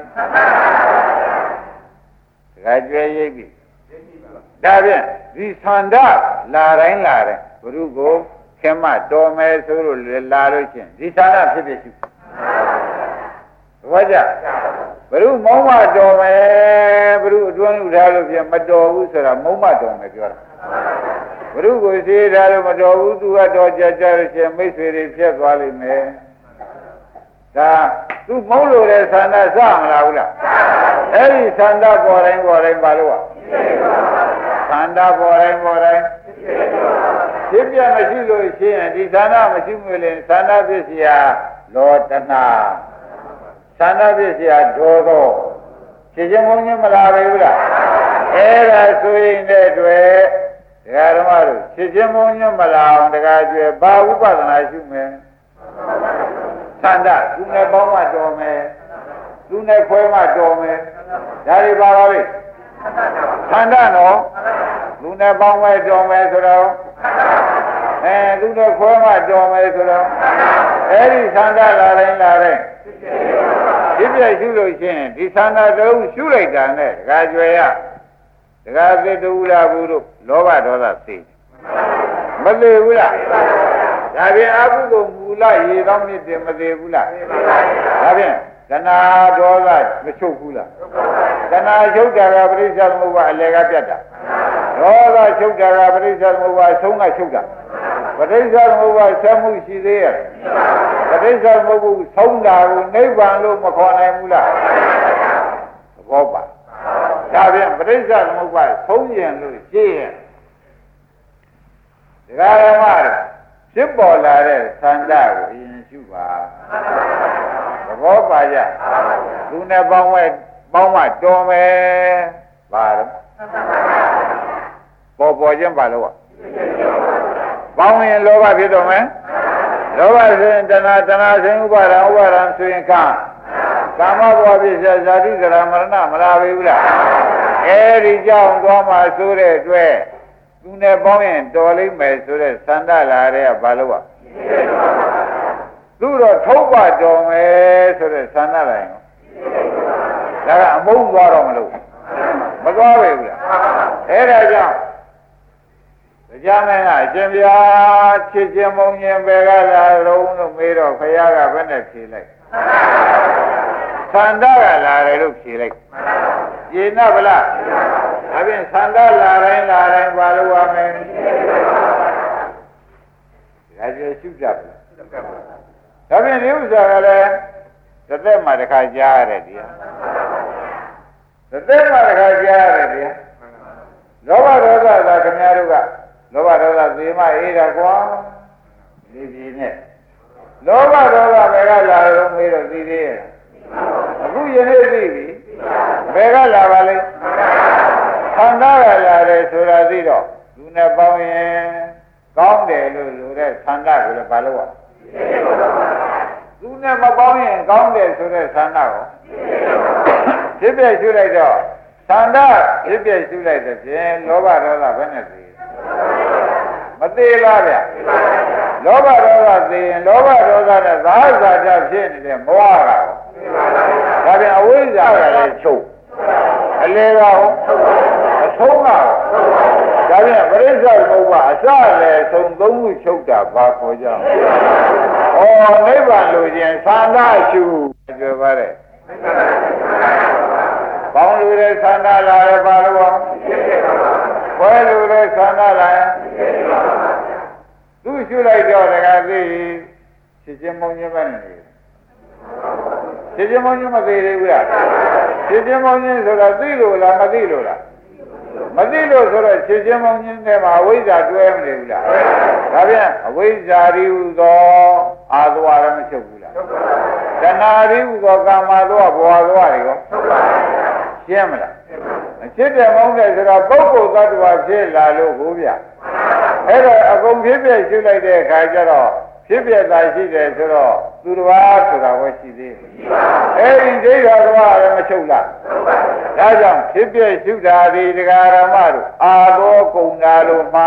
ဒကာကျွဲရိပ်ပြီဒါဖြင့်ဒီသန္တာလာတိုင်းလာတယ်ဘုရုကိုခင်မတော်မယ်ဆိုလို့လာလို့ချင်းဒီသန္တာဖြစ်ဖြစ်ရှိဘာကြဘုရုမောင်းမတော်မယ်ဘုရုအတွန်းလူထားလို့ပြန်မတော်ဘူးဆိုတာမောင်းမတော်မယ်ပြောတာဘုရုကိုစေးထားလို့မတော်ဘူးသူကတော့ကြကြလို့ရှင်မိတ်ဆွေတွေဖြစ်သွားလိမ့်မယ်ဒါသူမုန်းလို့တဲ့ဆန္ဒစမလားဘူးလားအဲ့ဒီဆန္ဒပေါ်တိုင်းပေါ်တိုင်းပါလို့อ่ะဆန္ဒပေါ်တိုင်းပေါ်တိုင်းဖြစ်ပြမရှိလို့ရှိရင်ဒီဆန္ဒမရှိမလို့ဆန္ဒဖြစ်เสียလောတနာဆန္ဒဖြစ်เสียဒေါသောခြေချင်းမုန်းချင်းမလာပဲဘူးလားအဲ့ဒါဆိုရင်တဲ့တွေ့ဒကာဓမ္မတို့ခြေချင်းမုန်းချင်းမလာအောင်ဒကာကျွဲဘာဥပဒနာရှုမယ်ဆန္ဒသူနဲ့ပေါင်းမှတော်မယ်သူနဲ့ခွဲမှတော်မယ်ဒါတွေပါပါလေဆန္ဒနော်သူနဲ့ပေါင်းမှတော်မယ်ဆိုတော့အဲသူနဲ့ခွဲမှတော်မယ်ဆိုတော့အဲ့ဒီဆန္ဒလာတိုင်းလာတိုင်းဒီပြည့်ရှုလို့ရှိရင်ဒီဆန္ဒတုံးရှုလိုက်တာနဲ့ဒကာကျွဲရဒကာသစ်တူလာဘူးတို့လောဘဒေါသသိမသိဘူးလားဒါဖြင့်အကုသိုလ်မူလရေသောမြစ်တင်မသေးဘူးလားဒါဖြင့်တဏှာဒေါသမချုပ်ဘူးလားတဏှာချုပ်တာကပရိစ္ဆေသမုပ္ပါအလယ်ကပြတ်တာဒေါသချုပ်တာကပရိစ္ဆေသမုပ္ပါအဆုံးကချုပ်တာပရိစ္ဆေသမုပ္ပါဆက်မှုရှိသေးရဲ့ပရိစ္ဆေသမုပ္ပါဆုံးတာကိုနိဗ္ဗာန်လို့မခေါ်နိုင်ဘူးလားသဘောပါဒါဖြင့်ပရိစ္ဆေသမုပ္ပါဆုံးရင်လို့ရှိရင်ဒကာရမတို့ဖြစ်ပေါ်လာတဲ့ဆန္ဒကိုအရင်ရှုပါသဘောပါကြသူနဲ့ပေါင်းဝဲပေါင်းမှတော်မယ်ပါတော့ပေါ်ပေါ်ချင်းပါလို့ပေါင်းရင်လောဘဖြစ်တော်မယ်လောဘဆိုရင်တဏှာတဏှာဆိုရင်ဥပါဒံဥပါဒံဆိုရင်ကာကာမဘဝဖြစ်စေဇာတိကရမရဏမလာပြီဘူးလားအဲဒီကြောင့်သွားမှဆိုတဲ့အတွက်သူနဲ့ပေါင်းရင်တော်လိမ့်မယ်ဆိုတဲ့သန္တာလာတဲ့ကဘာလို့อ่ะသူတော့ထုတ်ပါတော်မယ်ဆိုတဲ့သန္တာလာရင်ဒါကအမုန်းသွားတော့မလို့မသွားပဲဘူးလားအဲ့ဒါကြောင့်တရားမင်းကအရှင်ဗျာချစ်ချင်းမုန်းချင်းပဲကလာတော့လို့မေးတော့ခရားကဘယ်နဲ့ဖြေလိုက်သန္တာကလာတယ်လို့ဖြေလိုက်ကျေနပ်ဗလားဒါဖြင့်သန္တာလာတိုင်းလာတိုင်းဘာလို့ရမလဲဒါကြည့်ရှုကြပါဒါဖြင့်ဒီဥစ္စာကလည်းတစ်သက်မှတစ်ခါကြားရတယ်တရားတစ်သက်မှတစ်ခါကြားရတယ်တရားလောဘဒေါသသာခင်ဗျားတို့ကလောဘဒေါသသေမအေးတာကွာဒီပြည်နဲ့လောဘဒေါသဘယ်ကလာတော့မေးတော့သိသေးရဲ့အခုယနေ့သိပြီဘယ်ကလာပါလဲသံဃာကလာတယ်ဆိုတာသိတော့သူနဲ့ပေါင်းရင်ကောင်းတယ်လို့လူတဲ့သံဃာကိုလည်းဘာလို့ သူနဲ့မပေါင်းရင်ကောင်းတယ်ဆိုတဲ့သံဃာကိုဖြစ်ပြရှုလိုက်တော့သံဃာဖြစ်ပြရှုလိုက်တဲ့ဖြင့်လောဘဒေါသဘယ်နဲ့သိမသေးလားဗျလောဘဒေါသသိရင်လောဘဒေါသနဲ့သာဇာတဖြစ်နေတဲ့မောဟကဒါပြန်အဝိဇ္ဇာကလည်းချုပ်အလေကောအဆုံးကဒါပြန်ပရိစ္ဆေသမုပ္ပါအစလည်းဆုံးသုံးခုချုပ်တာဘာခေါ်ကြလဲဩနိဗ္ဗာန်လိုခြင်းသန္တာရှုပြောပါတဲ့ပေါင်းလူတဲ့သန္တာလာရပါလို့ခွဲလူတဲ့သန္တာလာသူရှုလိုက်တော့တကယ်သိချစ်ချင်းမုန်းချင်းပဲနေချစ်ချင်းမုန်းချင်းမသိသေးဘူးလားချစ်ချင်းမုန်းချင်းဆိုတာသိလို့လားမသိလို့လားမသိလို့ဆိုတော့ချစ်ချင်းမုန်းချင်းနဲ့မှာအဝိဇ္ဇာတွဲမနေဘူးလားဒါပြန်အဝိဇ္ဇာရီဟူသောအာသဝရမချုပ်ဘူးလားတဏှာရီဟူသောကာမသောဘဝသောတွေရောရှင်းမလားချစ်တယ်မုန်းတယ်ဆိုတော့ပုဂ္ဂိုလ်သတ္တဝါဖြစ်လာလို့ဟိုဗျအဲ့တော့အကုန်ဖြစ်ပြရှုလိုက်တဲ့အခါကျတော့ဖြစ်ပြတာရှိတယ်ဆိုတော့သူတစ်ပါးဆိုတာပဲရှိသေးတယ်အဲ့ဒီဒိဋ္ဌာသွားလည်းမချုပ်လားဒါကြောင့်ဖြစ်ပြရှုတာဒီတရားဓမ္မတို့အာသောကုံတာလို့မှာ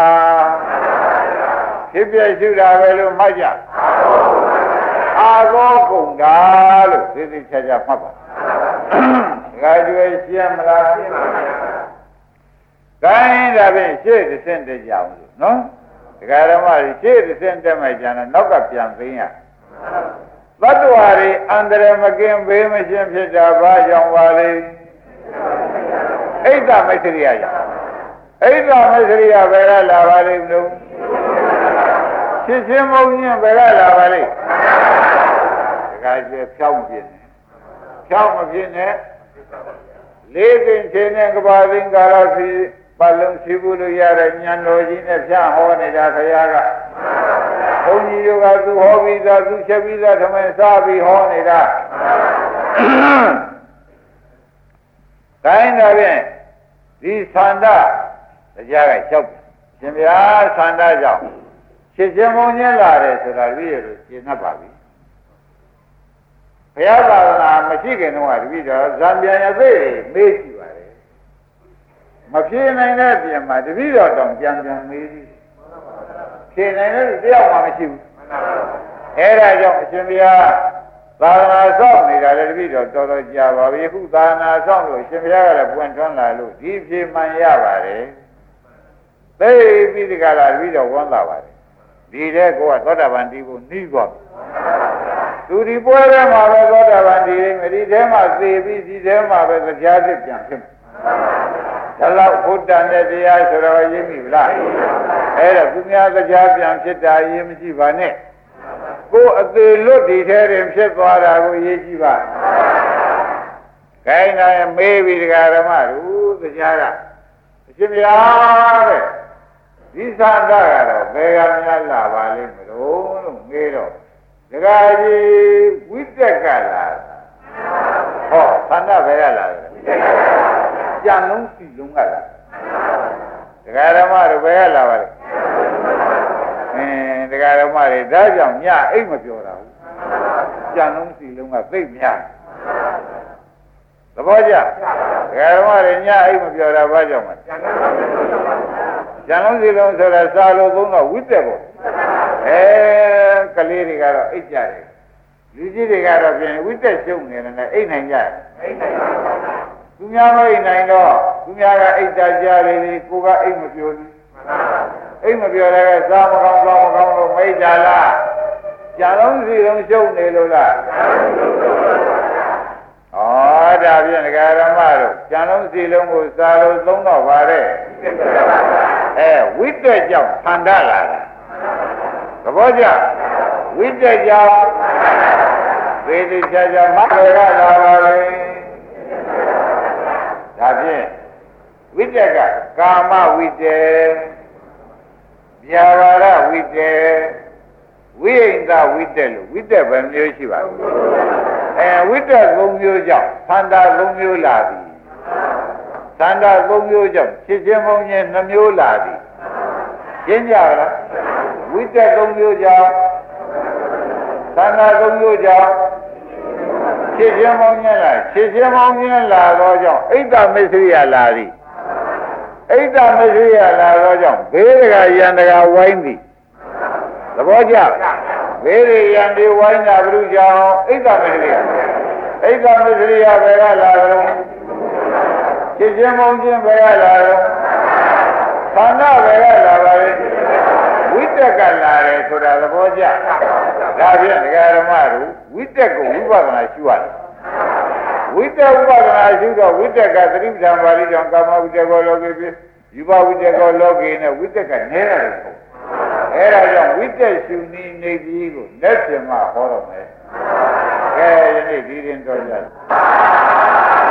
ဖြစ်ပြရှုတာပဲလို့မှတ်ကြအာသောကုံတာလို့သိသိချာချာမှတ်ပါဒါကြွယ်ရှင်းမလားရှင်းပါဗျာကိုင်းဒါဖြင့်ရှေ့တစ်ဆင့်တက်ကြအောင်လို့နော်ဒကာဓမ္မကြီးရှေ့တစ်ဆင့်တက်မှကျန်တော့နောက်ကပြန်သိရသတ္တဝါတွေအန္တရာယ်မကင်းဘေးမရှင်းဖြစ်တာဘာကြောင့်ပါလဲဣဒ္ဓမစ္စရိယကြောင့်ဣဒ္ဓမစ္စရိယဘယ်ကလာပါလိမ့်မလို့ဖြစ်ချင်းမုံညင်းဘယ်ကလာပါလိမ့်တခါကျဖြောင်းပြင်းတယ်ဖြောင်းမပြင်းနဲ့လေးသိင်ချင်းနဲ့ကဘာသိင်ကာလစီပတ်လုံးရှိဘူးလို့ရတဲ့ဉာဏ်တော်ကြီးနဲ့ဖြန့်ဟောနေတာခရားကဘုန်းကြီးတို့ကသူဟောပြီးသားသူချက်ပြီးသားဓမ္မစားပြီးဟောနေတာတိုင်းတော့ဖြင့်ဒီသန္တာတရားကလျှောက်ရှင်ဗျာသန္တာကြောင့်ဖြစ်ခြင်းမုံညင်းလာတယ်ဆိုတာတပည့်ရလို့ရှင်းတတ်ပါပြီဘုရားသာသနာမရှိခင်တော့တပည့်တော်ဇံပြန်ရသေးမေးကြည့်ပါလေမဖြေနိုင်တဲ့ပြင်မှာတပည့်တော်တောင်ပြန်ပြန်မေးသည်ဖြေနိုင်တဲ့တယောက်မှမရှိဘူးအဲဒါကြောင့်အရှင်ဘုရားသာသနာဆောင်နေတာလည်းတပည့်တော်တော်တော်ကြာပါပြီအခုသာသနာဆောင်လို့အရှင်ဘုရားကလည်းပွင့်ထွန်းလာလို့ဒီဖြေမှန်ရပါတယ်သိပြီးဒီကလာတပည့်တော်ဝမ်းသာပါတယ်ဒီတဲ့ကိုကသောတာပန်ဒီကိုနှီးသွားသူဒီပွဲထဲမှာပဲသောတာပန်ဒီမဒီထဲမှာသေပြီးဒီထဲမှာပဲတရားစစ်ပြန်ဖြစ်ဒါလောက်ဘုဒ္ဓနဲ့တရားဆိုတော့ရင်းမိဗလားအဲ့ဒါသူများတရားပြန်ဖြစ်တာရင်းမရှိပါနဲ့ကိုယ်အသေးလွတ်ဒီထဲတွင်ဖြစ်သွားတာကိုရေးကြည့်ပါခိုင်းတိုင်းမေးပြီးတရားဓမ္မတို့တရားကအရှင်ဘုရားတဲ့ဒီသန္တာကတော့ဘယ်ကများလာပါလိမ့်မလို့လို့ငေးတော့ဒကာကြီးဝိတက်ကလာဟောသန္တာဘယ်ကလာလဲကြံလုံးစီလုံးကလာဒကာဓမ္မတို့ဘယ်ကလာပါလဲအင်းဒကာဓမ္မတွေဒါကြောင့်ညအိတ်မပြောတာဘူးကြံလုံးစီလုံးကသိပ်များသဘောကျဒကာဓမ္မတွေညအိတ်မပြောတာဘာကြောင့်လဲဉာဏ်လုံးစီလုံးဆိုတာစာလို့သုံးတော့ဝိတက်ပေါ့အဲကလေးတွေကတော့အိတ်ကြတယ်လူကြီးတွေကတော့ပြင်ဝိတက်ရှုံနေတယ်နဲ့အိတ်နိုင်ကြတယ်အိတ်နိုင်ပါဘူးသူများမအိတ်နိုင်တော့သူများကအိတ်ကြကြတယ်ကိုကအိတ်မပြောဘူးအိတ်မပြောတဲ့ကစားမကောင်းစားမကောင်းလို့မိတ်ကြလားဉာဏ်လုံးစီလုံးရှုံနေလို့လားဩဒါဖြင့်ဒကာရမတို့ဉာဏ်လုံးစီလုံးကိုစာလို့သုံးတော့ပါတဲ့အဲဝိတက်ကြောင့်သန္တာလာတာသဘောကျဝိတက်ကြောင့်သေတိချာချာမတ်ရလာပါလေဒါဖြင့်ဝိတက်ကကာမဝိတက်ဗျာပါဒဝိတက်ဝိဟိန္ဒဝိတက်လို့ဝိတက်ပဲမျိုးရှိပါဘူးအဲဝိတက်သုံးမျိုးကြောင့်သန္တာသုံးမျိုးလာပြီသန္တာသုံးမျိုးကြောင့်ဖြစ်ခြင်းမုံခြင်းနှမျိုးလာသည်ရှင်းကြလားဝိတက်သုံးမျိုးကြောင့်သန္တာသုံးမျိုးကြောင့်ဖြစ်ခြင်းမုံခြင်းလာဖြစ်ခြင်းမုံခြင်းလာတော့ကြောင့်ဣဒ္ဓမစ္စရိယလာသည်ဣဒ္ဓမစ္စရိယလာတော့ကြောင့်ဘေးတကယံတကဝိုင်းသည်သဘောကျဘေးရယံဒီဝိုင်းတာဘုရုကြောင့်ဣဒ္ဓမစ္စရိယဣဒ္ဓမစ္စရိယဘယ်ကလာတော့ဖြစ်ခြင်းမုံခြင်းဘယ်ကလာတော့သန္တာဘယ်ကလာပါလဲဝိတက်ကလာတယ်ဆိုတာသဘောကျဒါဖြင့်ဒကာဓမ္မတို့ဝိတက်ကိုဝိပဿနာရှုရတယ်ဝိတက်ဝိပဿနာရှုတော့ဝိတက်ကသတိပဋ္ဌာန်ပါဠိကြောင့်ကာမဝိတက်ကောလောကေပိယူပဝိတက်ကောလောကေနဲ့ဝိတက်ကနဲရတယ်ပေါ့အဲဒါကြောင့်ဝိတက်ရှုနည်းနေပြီးကိုလက်ပြမဟောတော့မယ်ကဲယနေ့ဒီရင်တော်ကြ